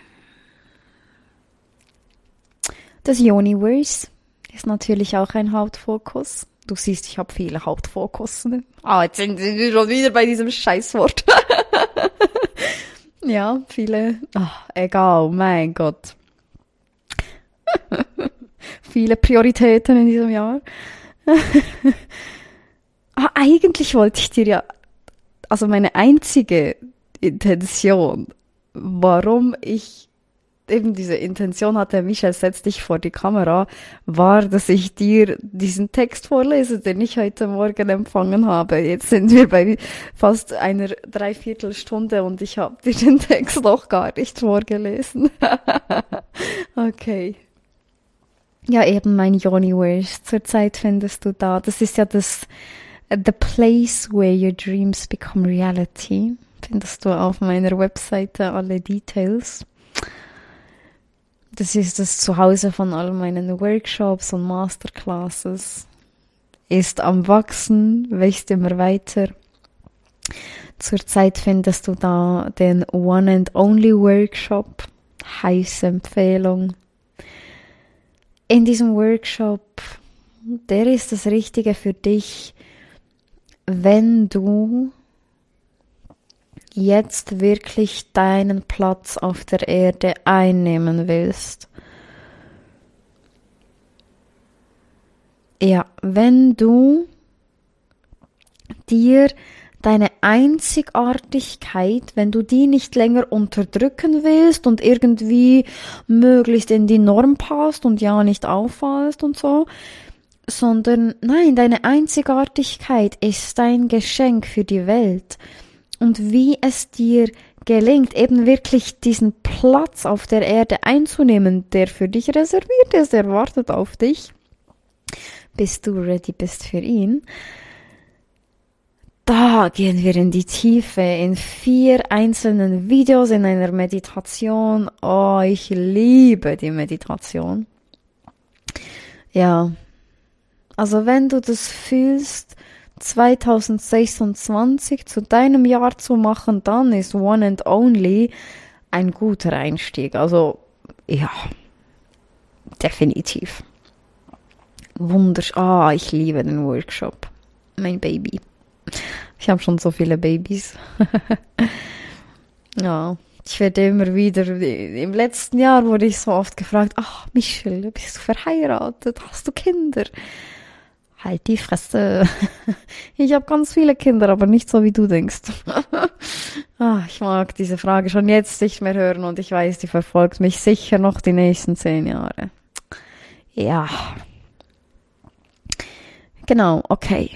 Das Universe ist natürlich auch ein Hauptfokus. Du siehst, ich habe viele Hauptfokus. Ne? Ah, jetzt sind wir schon wieder bei diesem Scheißwort. Ja, viele. Ach, egal, mein Gott. Viele Prioritäten in diesem Jahr. Ah, eigentlich wollte ich dir ja, also meine einzige Intention, warum ich eben diese Intention hatte, Michelle, setz dich vor die Kamera, war, dass ich dir diesen Text vorlese, den ich heute Morgen empfangen habe. Jetzt sind wir bei fast einer Dreiviertelstunde und ich habe dir den Text noch gar nicht vorgelesen. Okay. Ja, eben mein Universe. Zurzeit findest du da. Das ist ja das The Place Where Your Dreams Become Reality. Findest du auf meiner Webseite alle Details. Das ist das Zuhause von all meinen Workshops und Masterclasses. Ist am Wachsen, wächst immer weiter. Zurzeit findest du da den One and Only Workshop. Heiße Empfehlung. In diesem Workshop, der ist das Richtige für dich, wenn du jetzt wirklich deinen Platz auf der Erde einnehmen willst. Ja, wenn du dir deine Einzigartigkeit, wenn du die nicht länger unterdrücken willst und irgendwie möglichst in die Norm passt und ja nicht auffallst und so, sondern nein, deine Einzigartigkeit ist dein Geschenk für die Welt. Und wie es dir gelingt, eben wirklich diesen Platz auf der Erde einzunehmen, der für dich reserviert ist, der wartet auf dich, bis du ready bist für ihn. Da gehen wir in die Tiefe, in vier einzelnen Videos, in einer Meditation. Oh, ich liebe die Meditation. Ja, also wenn du das fühlst, zwanzig sechsundzwanzig zu deinem Jahr zu machen, dann ist One and Only ein guter Einstieg. Also, ja, definitiv. Wunderschön. Ah, ich liebe den Workshop. Mein Baby. Ich habe schon so viele Babys. Ja, ich werde immer wieder, im letzten Jahr wurde ich so oft gefragt, ach, Michelle, bist du verheiratet? Hast du Kinder? Halt die Fresse. Ich habe ganz viele Kinder, aber nicht so, wie du denkst. Ah, ich mag diese Frage schon jetzt nicht mehr hören und ich weiß, die verfolgt mich sicher noch die nächsten zehn Jahre. Ja. Genau, okay.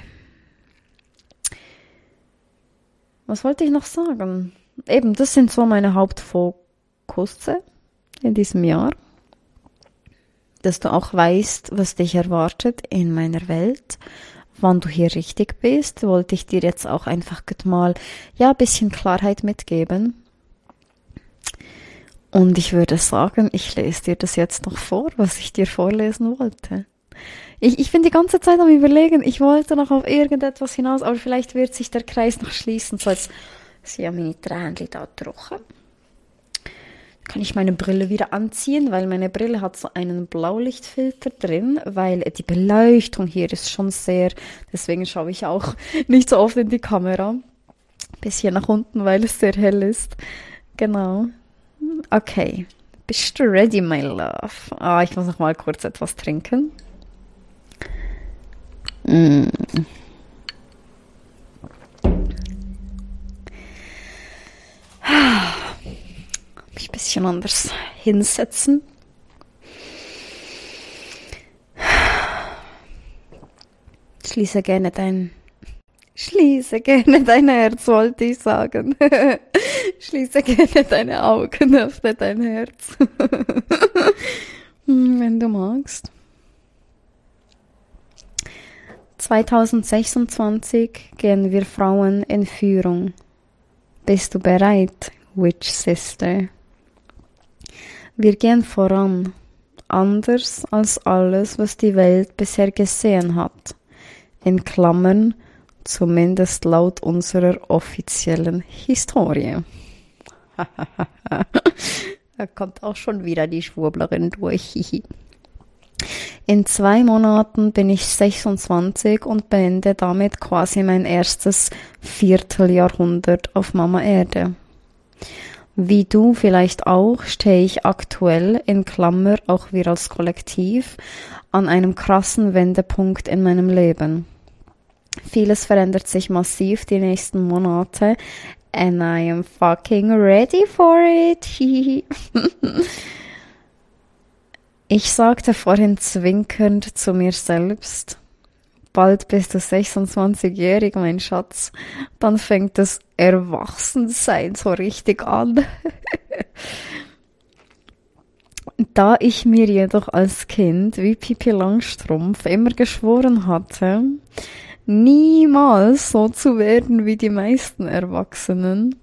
Was wollte ich noch sagen? Eben, das sind so meine Hauptfokusse in diesem Jahr. Dass du auch weißt, was dich erwartet in meiner Welt, wann du hier richtig bist, wollte ich dir jetzt auch einfach mal, ja, ein bisschen Klarheit mitgeben. Und ich würde sagen, ich lese dir das jetzt noch vor, was ich dir vorlesen wollte. Ich, ich bin die ganze Zeit am Überlegen, ich wollte noch auf irgendetwas hinaus, aber vielleicht wird sich der Kreis noch schließen. So, jetzt sind ja meine Tränen da trocken. Kann ich meine Brille wieder anziehen, weil meine Brille hat so einen Blaulichtfilter drin, weil die Beleuchtung hier ist schon sehr, deswegen schaue ich auch nicht so oft in die Kamera. Bisschen nach unten, weil es sehr hell ist. Genau. Okay. Bist du ready, my love? Ah, ich muss noch mal kurz etwas trinken. Mm. Mich ein bisschen anders hinsetzen. Schließe gerne dein Schließe gerne dein Herz, wollte ich sagen. Schließe gerne deine Augen, öffne dein Herz. Wenn du magst. zwanzig sechsundzwanzig gehen wir Frauen in Führung. Bist du bereit, Witch Sister? Wir gehen voran, anders als alles, was die Welt bisher gesehen hat. In Klammern, zumindest laut unserer offiziellen Historie. Da kommt auch schon wieder die Schwurblerin durch. In zwei Monaten bin ich sechsundzwanzig und beende damit quasi mein erstes Vierteljahrhundert auf Mama Erde. Wie du vielleicht auch, stehe ich aktuell, in Klammer auch wir als Kollektiv, an einem krassen Wendepunkt in meinem Leben. Vieles verändert sich massiv die nächsten Monate, and I am fucking ready for it. Ich sagte vorhin zwinkernd zu mir selbst, bald bist du sechsundzwanzigjährig, mein Schatz, dann fängt das Erwachsensein so richtig an. Da ich mir jedoch als Kind wie Pippi Langstrumpf immer geschworen hatte, niemals so zu werden wie die meisten Erwachsenen,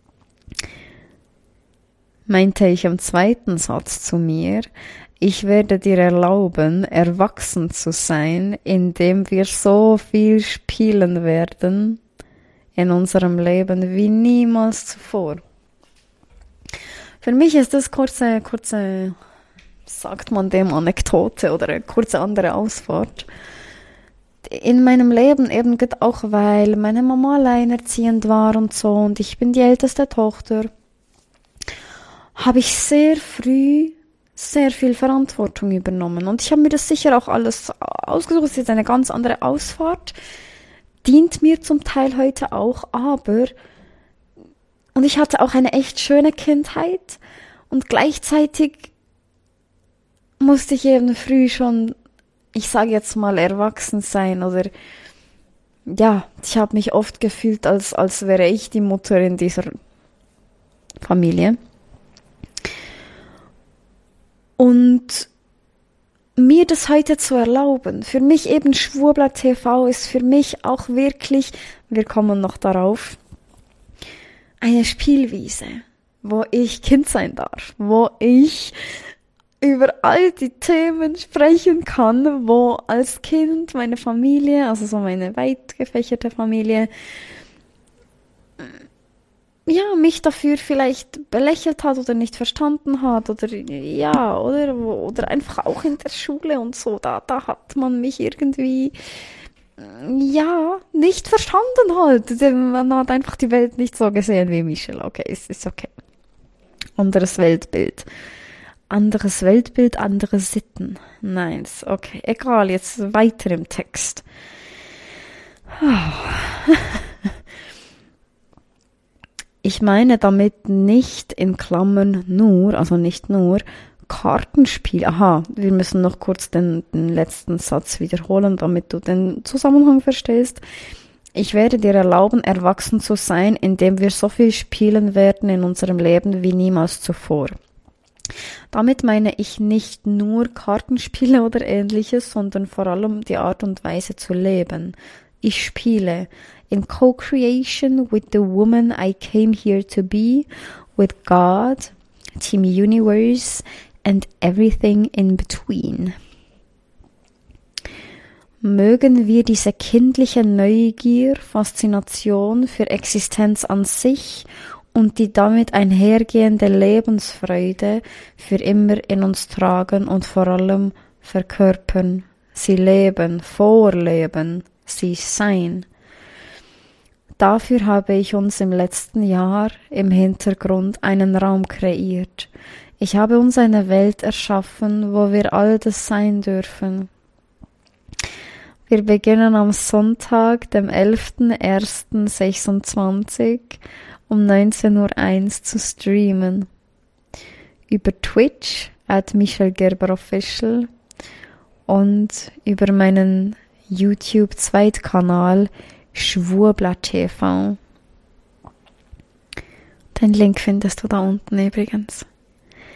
meinte ich im zweiten Satz zu mir, ich werde dir erlauben, erwachsen zu sein, indem wir so viel spielen werden in unserem Leben wie niemals zuvor. Für mich ist das kurze, kurze, sagt man dem, Anekdote oder eine kurze andere Ausfahrt. In meinem Leben eben auch, weil meine Mama alleinerziehend war und so und ich bin die älteste Tochter, habe ich sehr früh sehr viel Verantwortung übernommen. Und ich habe mir das sicher auch alles ausgesucht. Es ist jetzt eine ganz andere Ausfahrt. Dient mir zum Teil heute auch, aber und ich hatte auch eine echt schöne Kindheit und gleichzeitig musste ich eben früh schon, ich sage jetzt mal, erwachsen sein oder ja, ich habe mich oft gefühlt, als, als wäre ich die Mutter in dieser Familie. Und mir das heute zu erlauben, für mich eben Schwurbler T V ist für mich auch wirklich, wir kommen noch darauf, eine Spielwiese, wo ich Kind sein darf, wo ich über all die Themen sprechen kann, wo als Kind meine Familie, also so meine weit gefächerte Familie, ja, mich dafür vielleicht belächelt hat oder nicht verstanden hat oder ja, oder oder einfach auch in der Schule und so, da da hat man mich irgendwie ja, nicht verstanden halt. Man hat einfach die Welt nicht so gesehen wie Michelle. Okay, es ist okay. Anderes Weltbild. Anderes Weltbild, andere Sitten. Nice, okay. Egal, jetzt weiter im Text. Ich meine damit nicht in Klammern nur, also nicht nur Kartenspiel. Aha, wir müssen noch kurz den, den letzten Satz wiederholen, damit du den Zusammenhang verstehst. Ich werde dir erlauben, erwachsen zu sein, indem wir so viel spielen werden in unserem Leben wie niemals zuvor. Damit meine ich nicht nur Kartenspiele oder ähnliches, sondern vor allem die Art und Weise zu leben. Ich spiele in co-creation with the woman I came here to be, with God, Team Universe and everything in between. Mögen wir diese kindliche Neugier, Faszination für Existenz an sich und die damit einhergehende Lebensfreude für immer in uns tragen und vor allem verkörpern, sie leben, vorleben, sie sein. Dafür habe ich uns im letzten Jahr im Hintergrund einen Raum kreiert. Ich habe uns eine Welt erschaffen, wo wir all das sein dürfen. Wir beginnen am Sonntag, dem elften ersten sechsundzwanzig um neunzehn Uhr eins zu streamen. Über Twitch at Michelle Gerber Official und über meinen YouTube-Zweitkanal Schwurbler T V. Den Link findest du da unten übrigens.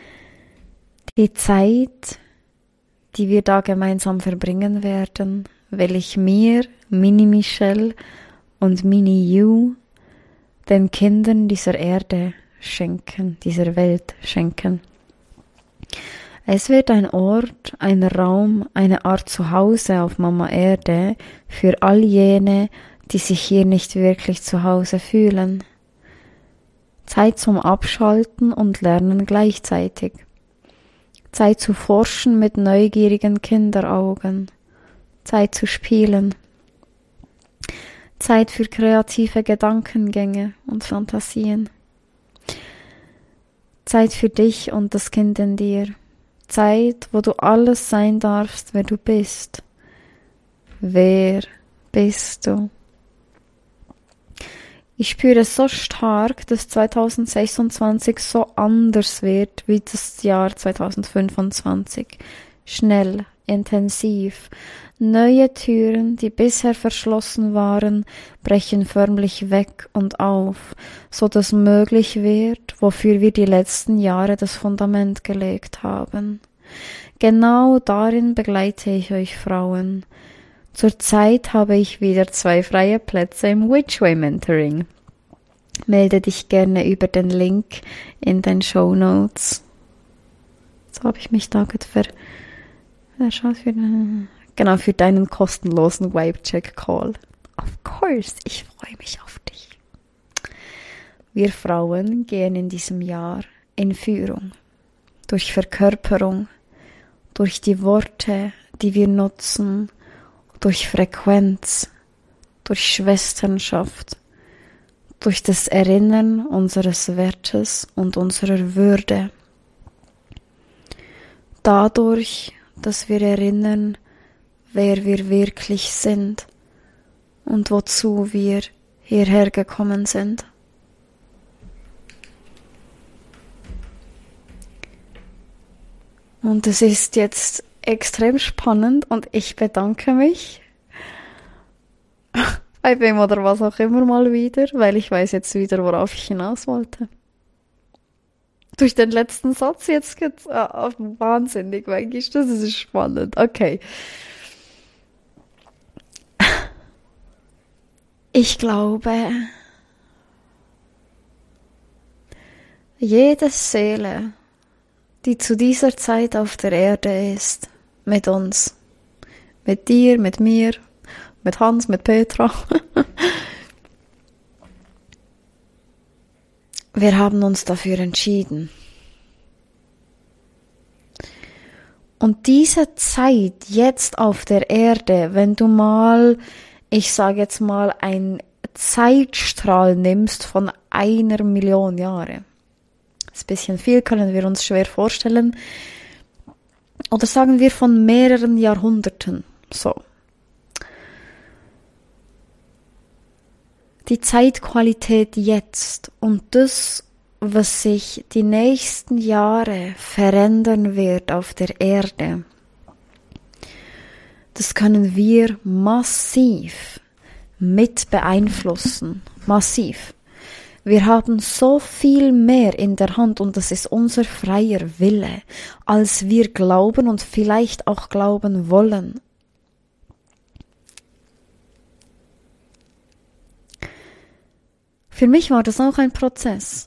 Die Zeit, die wir da gemeinsam verbringen werden, will ich mir, Mini-Michelle und Mini-You, den Kindern dieser Erde schenken, dieser Welt schenken. Es wird ein Ort, ein Raum, eine Art Zuhause auf Mama Erde für all jene, die sich hier nicht wirklich zu Hause fühlen. Zeit zum Abschalten und Lernen gleichzeitig. Zeit zu forschen mit neugierigen Kinderaugen. Zeit zu spielen. Zeit für kreative Gedankengänge und Fantasien. Zeit für dich und das Kind in dir. Zeit, wo du alles sein darfst, wer du bist. Wer bist du? Ich spüre so stark, dass zwanzig sechsundzwanzig so anders wird wie das Jahr zwanzig fünfundzwanzig. Schnell, intensiv. Neue Türen, die bisher verschlossen waren, brechen förmlich weg und auf, so dass möglich wird, wofür wir die letzten Jahre das Fundament gelegt haben. Genau darin begleite ich euch Frauen. Zurzeit habe ich wieder zwei freie Plätze im Witchway Mentoring. Melde dich gerne über den Link in den Shownotes. Jetzt habe ich mich da gerade ver... Für, genau, für deinen kostenlosen Vibe-Check-Call. Of course, ich freue mich auf dich. Wir Frauen gehen in diesem Jahr in Führung. Durch Verkörperung, durch die Worte, die wir nutzen, durch Frequenz, durch Schwesternschaft, durch das Erinnern unseres Wertes und unserer Würde. Dadurch, dass wir erinnern, wer wir wirklich sind und wozu wir hierher gekommen sind. Und es ist jetzt extrem spannend und ich bedanke mich bei wem oder was auch immer mal wieder, weil ich weiß jetzt wieder, worauf ich hinaus wollte. Durch den letzten Satz jetzt geht's ah, wahnsinnig, eigentlich, das ist spannend. Okay. Ich glaube, jede Seele, die zu dieser Zeit auf der Erde ist, mit uns, mit dir, mit mir, mit Hans, mit Petra. Wir haben uns dafür entschieden. Und diese Zeit jetzt auf der Erde, wenn du mal, ich sage jetzt mal, einen Zeitstrahl nimmst von einer Million Jahre. Das ist ein bisschen viel, können wir uns schwer vorstellen. Oder sagen wir von mehreren Jahrhunderten. So. Die Zeitqualität jetzt und das, was sich die nächsten Jahre verändern wird auf der Erde, das können wir massiv mit beeinflussen. Massiv. Wir haben so viel mehr in der Hand und das ist unser freier Wille, als wir glauben und vielleicht auch glauben wollen. Für mich war das auch ein Prozess.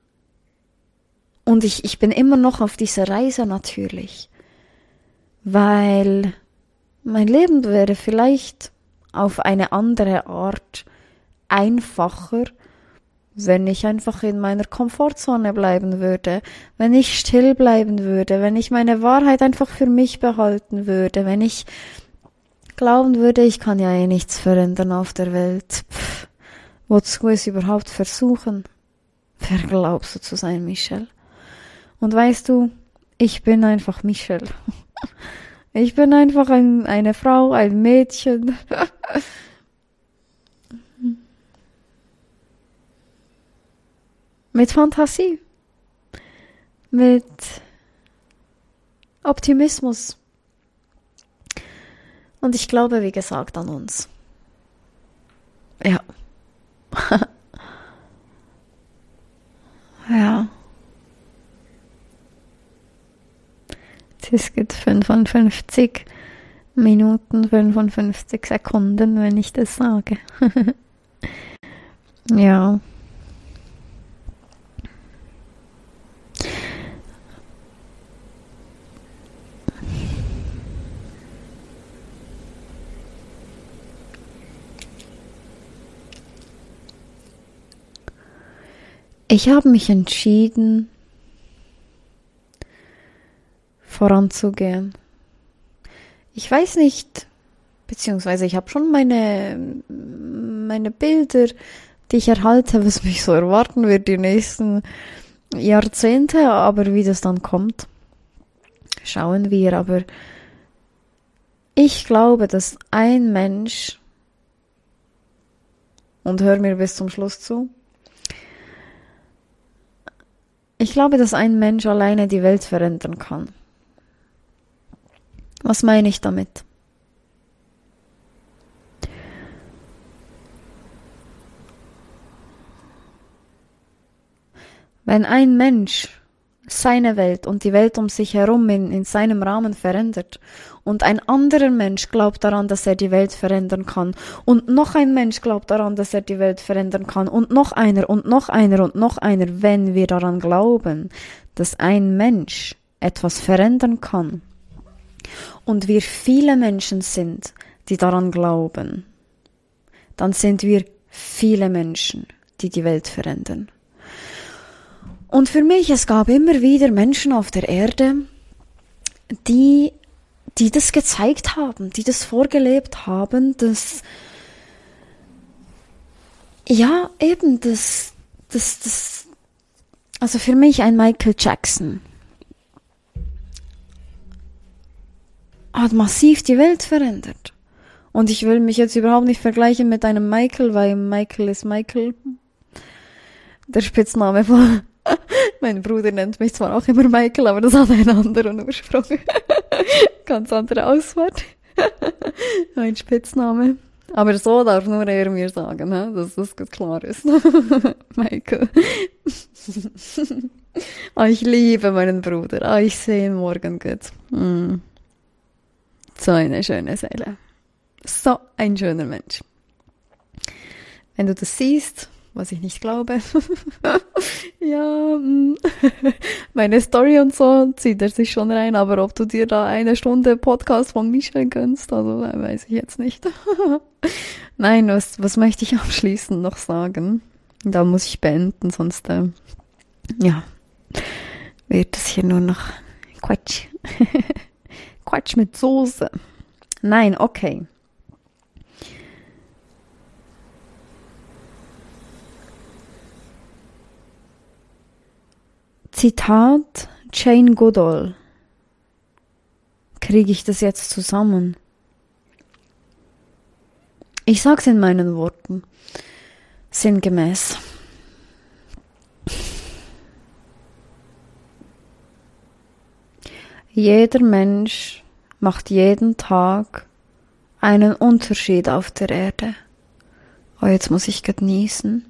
Und ich, ich bin immer noch auf dieser Reise natürlich. Weil mein Leben wäre vielleicht auf eine andere Art einfacher, wenn ich einfach in meiner Komfortzone bleiben würde, wenn ich still bleiben würde, wenn ich meine Wahrheit einfach für mich behalten würde, wenn ich glauben würde, ich kann ja eh nichts verändern auf der Welt. Pff. Wozu es überhaupt versuchen? Wer glaubst du zu sein, Michelle? Und weißt du, ich bin einfach Michelle. Ich bin einfach ein, eine Frau, ein Mädchen. Mit Fantasie. Mit Optimismus. Und ich glaube, wie gesagt, an uns. Ja. Ja. Es gibt fünfundfünfzig Minuten fünfundfünfzig Sekunden, wenn ich das sage. Ja. Ich habe mich entschieden, voranzugehen. Ich weiß nicht, beziehungsweise ich habe schon meine, meine Bilder, die ich erhalte, was mich so erwarten wird die nächsten Jahrzehnte, aber wie das dann kommt, schauen wir. Aber ich glaube, dass ein Mensch, und hör mir bis zum Schluss zu, ich glaube, dass ein Mensch alleine die Welt verändern kann. Was meine ich damit? Wenn ein Mensch seine Welt und die Welt um sich herum in, in seinem Rahmen verändert und ein anderer Mensch glaubt daran, dass er die Welt verändern kann und noch ein Mensch glaubt daran, dass er die Welt verändern kann und noch einer und noch einer und noch einer, wenn wir daran glauben, dass ein Mensch etwas verändern kann und wir viele Menschen sind, die daran glauben, dann sind wir viele Menschen, die die Welt verändern. Und für mich, es gab immer wieder Menschen auf der Erde, die, die das gezeigt haben, die das vorgelebt haben, dass, ja, eben, das, das, das, also für mich ein Michael Jackson hat massiv die Welt verändert. Und ich will mich jetzt überhaupt nicht vergleichen mit einem Michael, weil Michael ist Michael. Der Spitzname von mein Bruder nennt mich zwar auch immer Michael, aber das hat einen anderen Ursprung. Ganz andere Ausfahrt. Mein Spitzname. Aber so darf nur er mir sagen, he? Dass das klar ist. Michael. Oh, ich liebe meinen Bruder. Oh, ich sehe ihn morgen gut. Mm. So eine schöne Seele. So ein schöner Mensch. Wenn du das siehst, was ich nicht glaube. Ja, meine Story und so zieht er sich schon rein, aber ob du dir da eine Stunde Podcast von Michel gönnst, also weiß ich jetzt nicht. Nein, was, was möchte ich abschließend noch sagen? Da muss ich beenden, sonst, äh, ja, wird es hier nur noch Quatsch. Quatsch mit Soße. Nein, okay. Zitat Jane Goodall. Kriege ich das jetzt zusammen? Ich sag's in meinen Worten. Sinngemäß. Jeder Mensch macht jeden Tag einen Unterschied auf der Erde. Oh, jetzt muss ich grad niesen.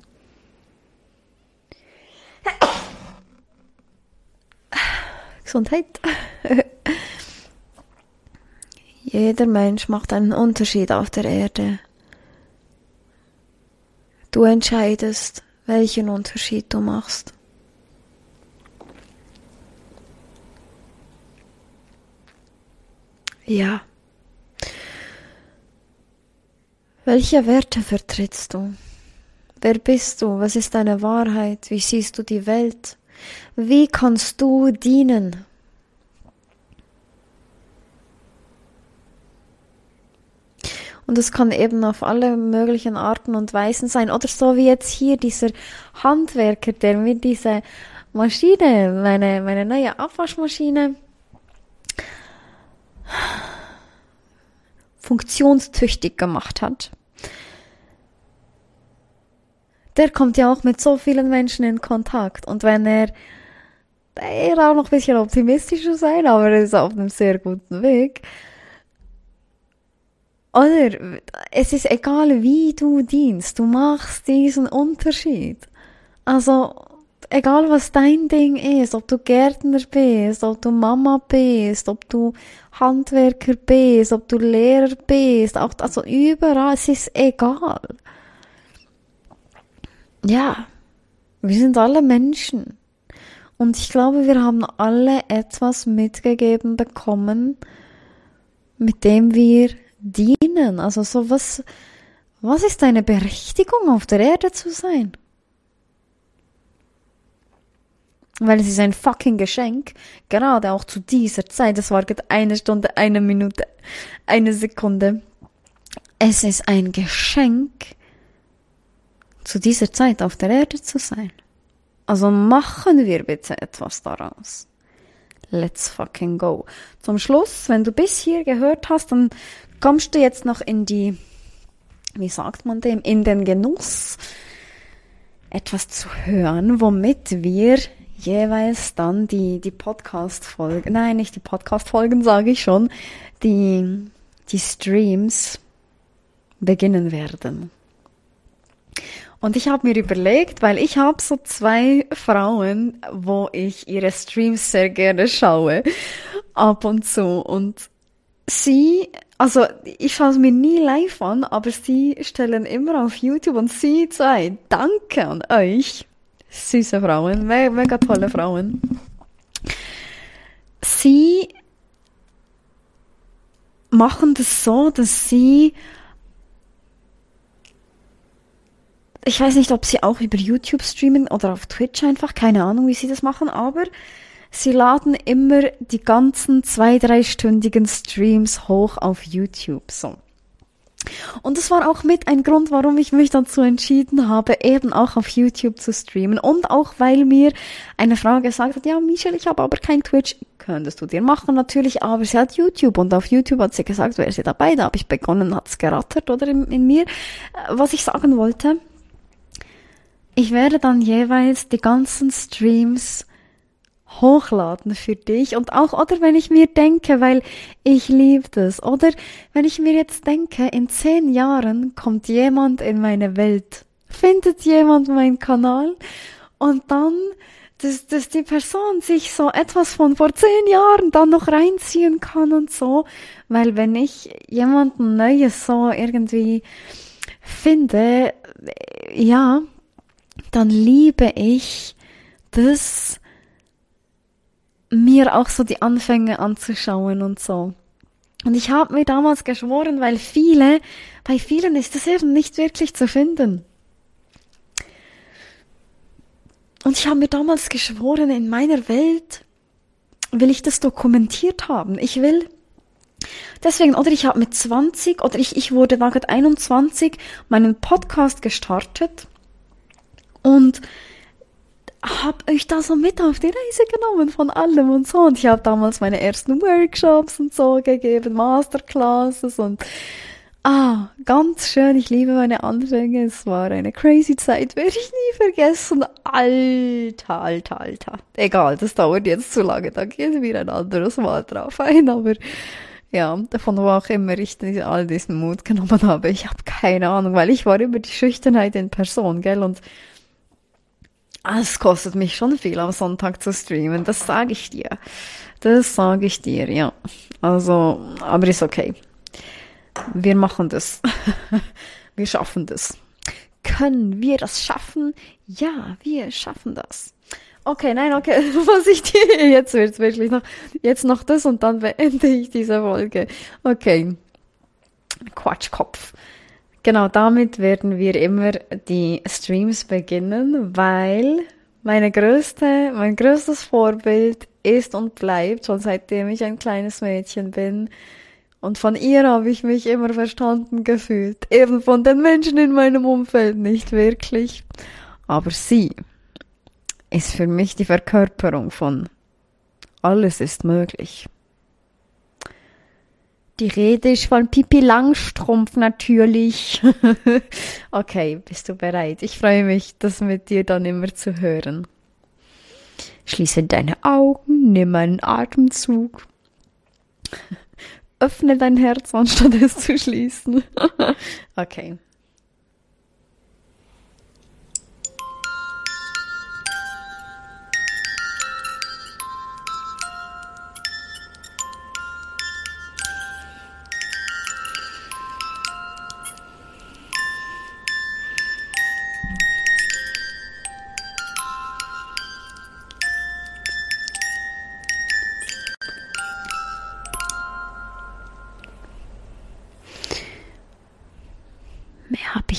Gesundheit. Jeder Mensch macht einen Unterschied auf der Erde. Du entscheidest, welchen Unterschied du machst. Ja. Welche Werte vertrittst du? Wer bist du? Was ist deine Wahrheit? Wie siehst du die Welt? Wie kannst du dienen? Und es kann eben auf alle möglichen Arten und Weisen sein. Oder so wie jetzt hier dieser Handwerker, der mir diese Maschine, meine, meine neue Abwaschmaschine, funktionstüchtig gemacht hat. Der kommt ja auch mit so vielen Menschen in Kontakt. Und wenn er, er auch noch ein bisschen optimistischer sein, aber er ist auf einem sehr guten Weg. Oder, es ist egal, wie du dienst, du machst diesen Unterschied. Also, egal was dein Ding ist, ob du Gärtner bist, ob du Mama bist, ob du Handwerker bist, ob du Lehrer bist, auch, also überall, es ist egal. Ja, wir sind alle Menschen. Und ich glaube, wir haben alle etwas mitgegeben bekommen, mit dem wir dienen. Also so was, was ist deine Berechtigung, auf der Erde zu sein? Weil es ist ein fucking Geschenk, gerade auch zu dieser Zeit, das war gerade eine Stunde, eine Minute, eine Sekunde. Es ist ein Geschenk, zu dieser Zeit auf der Erde zu sein. Also machen wir bitte etwas daraus. Let's fucking go. Zum Schluss, wenn du bis hier gehört hast, dann kommst du jetzt noch in die, wie sagt man dem, in den Genuss, etwas zu hören, womit wir jeweils dann die, die Podcast-Folgen, nein, nicht die Podcast-Folgen, sage ich schon, die, die Streams beginnen werden. Und ich habe mir überlegt, weil ich habe so zwei Frauen, wo ich ihre Streams sehr gerne schaue, ab und zu. Und sie, also ich schaue es mir nie live an, aber sie stellen immer auf YouTube und sie zwei, danke an euch, süße Frauen, mega, mega tolle Frauen. Sie machen das so, dass sie, ich weiß nicht, ob sie auch über YouTube streamen oder auf Twitch einfach, keine Ahnung, wie sie das machen, aber sie laden immer die ganzen zwei-, dreistündigen Streams hoch auf YouTube, so. Und das war auch mit ein Grund, warum ich mich dazu entschieden habe, eben auch auf YouTube zu streamen. Und auch, weil mir eine Frau gesagt hat, ja, Michelle, ich habe aber kein Twitch. Könntest du dir machen, natürlich, aber sie hat YouTube. Und auf YouTube hat sie gesagt, wäre sie dabei. Da habe ich begonnen, hat es gerattert, oder in, in mir. Was ich sagen wollte, ich werde dann jeweils die ganzen Streams hochladen für dich und auch, oder wenn ich mir denke, weil ich liebe das, oder wenn ich mir jetzt denke, in zehn Jahren kommt jemand in meine Welt, findet jemand meinen Kanal und dann, dass, dass die Person sich so etwas von vor zehn Jahren dann noch reinziehen kann und so, weil wenn ich jemanden Neues so irgendwie finde, ja, dann liebe ich das, mir auch so die Anfänge anzuschauen und so. Und ich habe mir damals geschworen, weil viele, bei vielen ist das eben nicht wirklich zu finden. Und ich habe mir damals geschworen, in meiner Welt will ich das dokumentiert haben. Ich will deswegen, oder ich habe mit zwanzig, oder ich, ich wurde da gerade einundzwanzig, meinen Podcast gestartet und hab euch da so mit auf die Reise genommen von allem und so. Und ich habe damals meine ersten Workshops und so gegeben, Masterclasses und ah, ganz schön. Ich liebe meine Anfänge. Es war eine crazy Zeit, werde ich nie vergessen. Alter, alter, alter. Egal, das dauert jetzt zu lange, da gehen wir ein anderes Mal drauf ein, aber ja, von wo auch immer ich all diesen Mut genommen habe. Ich habe keine Ahnung, weil ich war über die Schüchternheit in Person, gell, und es kostet mich schon viel, am Sonntag zu streamen, das sage ich dir. Das sage ich dir, ja. Also, aber ist okay. Wir machen das. Wir schaffen das. Können wir das schaffen? Ja, wir schaffen das. Okay, nein, okay, was ich dir, jetzt wird's wirklich noch, jetzt noch das und dann beende ich diese Folge. Okay. Quatschkopf. Genau, damit werden wir immer die Streams beginnen, weil meine größte, mein größtes Vorbild ist und bleibt, schon seitdem ich ein kleines Mädchen bin. Und von ihr habe ich mich immer verstanden gefühlt. Eben von den Menschen in meinem Umfeld nicht wirklich. Aber sie ist für mich die Verkörperung von alles ist möglich. Die Rede ist von Pippi Langstrumpf natürlich. Okay, bist du bereit? Ich freue mich, das mit dir dann immer zu hören. Schließe deine Augen, nimm einen Atemzug. Öffne dein Herz, anstatt es zu schließen. Okay.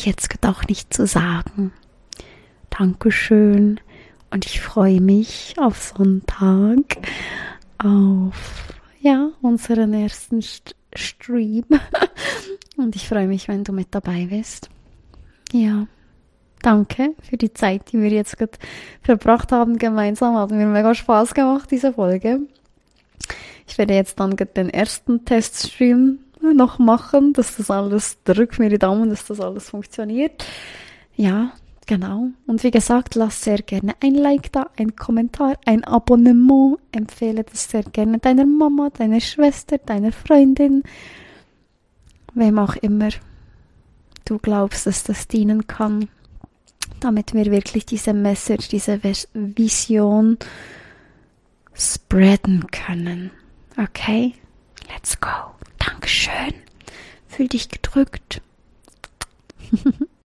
jetzt auch nicht zu sagen. Dankeschön und ich freue mich auf Sonntag, auf ja, unseren ersten St- Stream und ich freue mich, wenn du mit dabei bist. Ja, danke für die Zeit, die wir jetzt gerade verbracht haben gemeinsam. Hat mir mega Spaß gemacht, diese Folge. Ich werde jetzt dann den ersten Teststream noch machen, dass das alles, drück mir die Daumen, dass das alles funktioniert. Ja, genau. Und wie gesagt, lass sehr gerne ein Like da, ein Kommentar, ein Abonnement. Empfehle das sehr gerne deiner Mama, deiner Schwester, deiner Freundin, wem auch immer du glaubst, dass das dienen kann, damit wir wirklich diese Message, diese Vision spreaden können. Okay? Let's go. Dankeschön. Fühl dich gedrückt.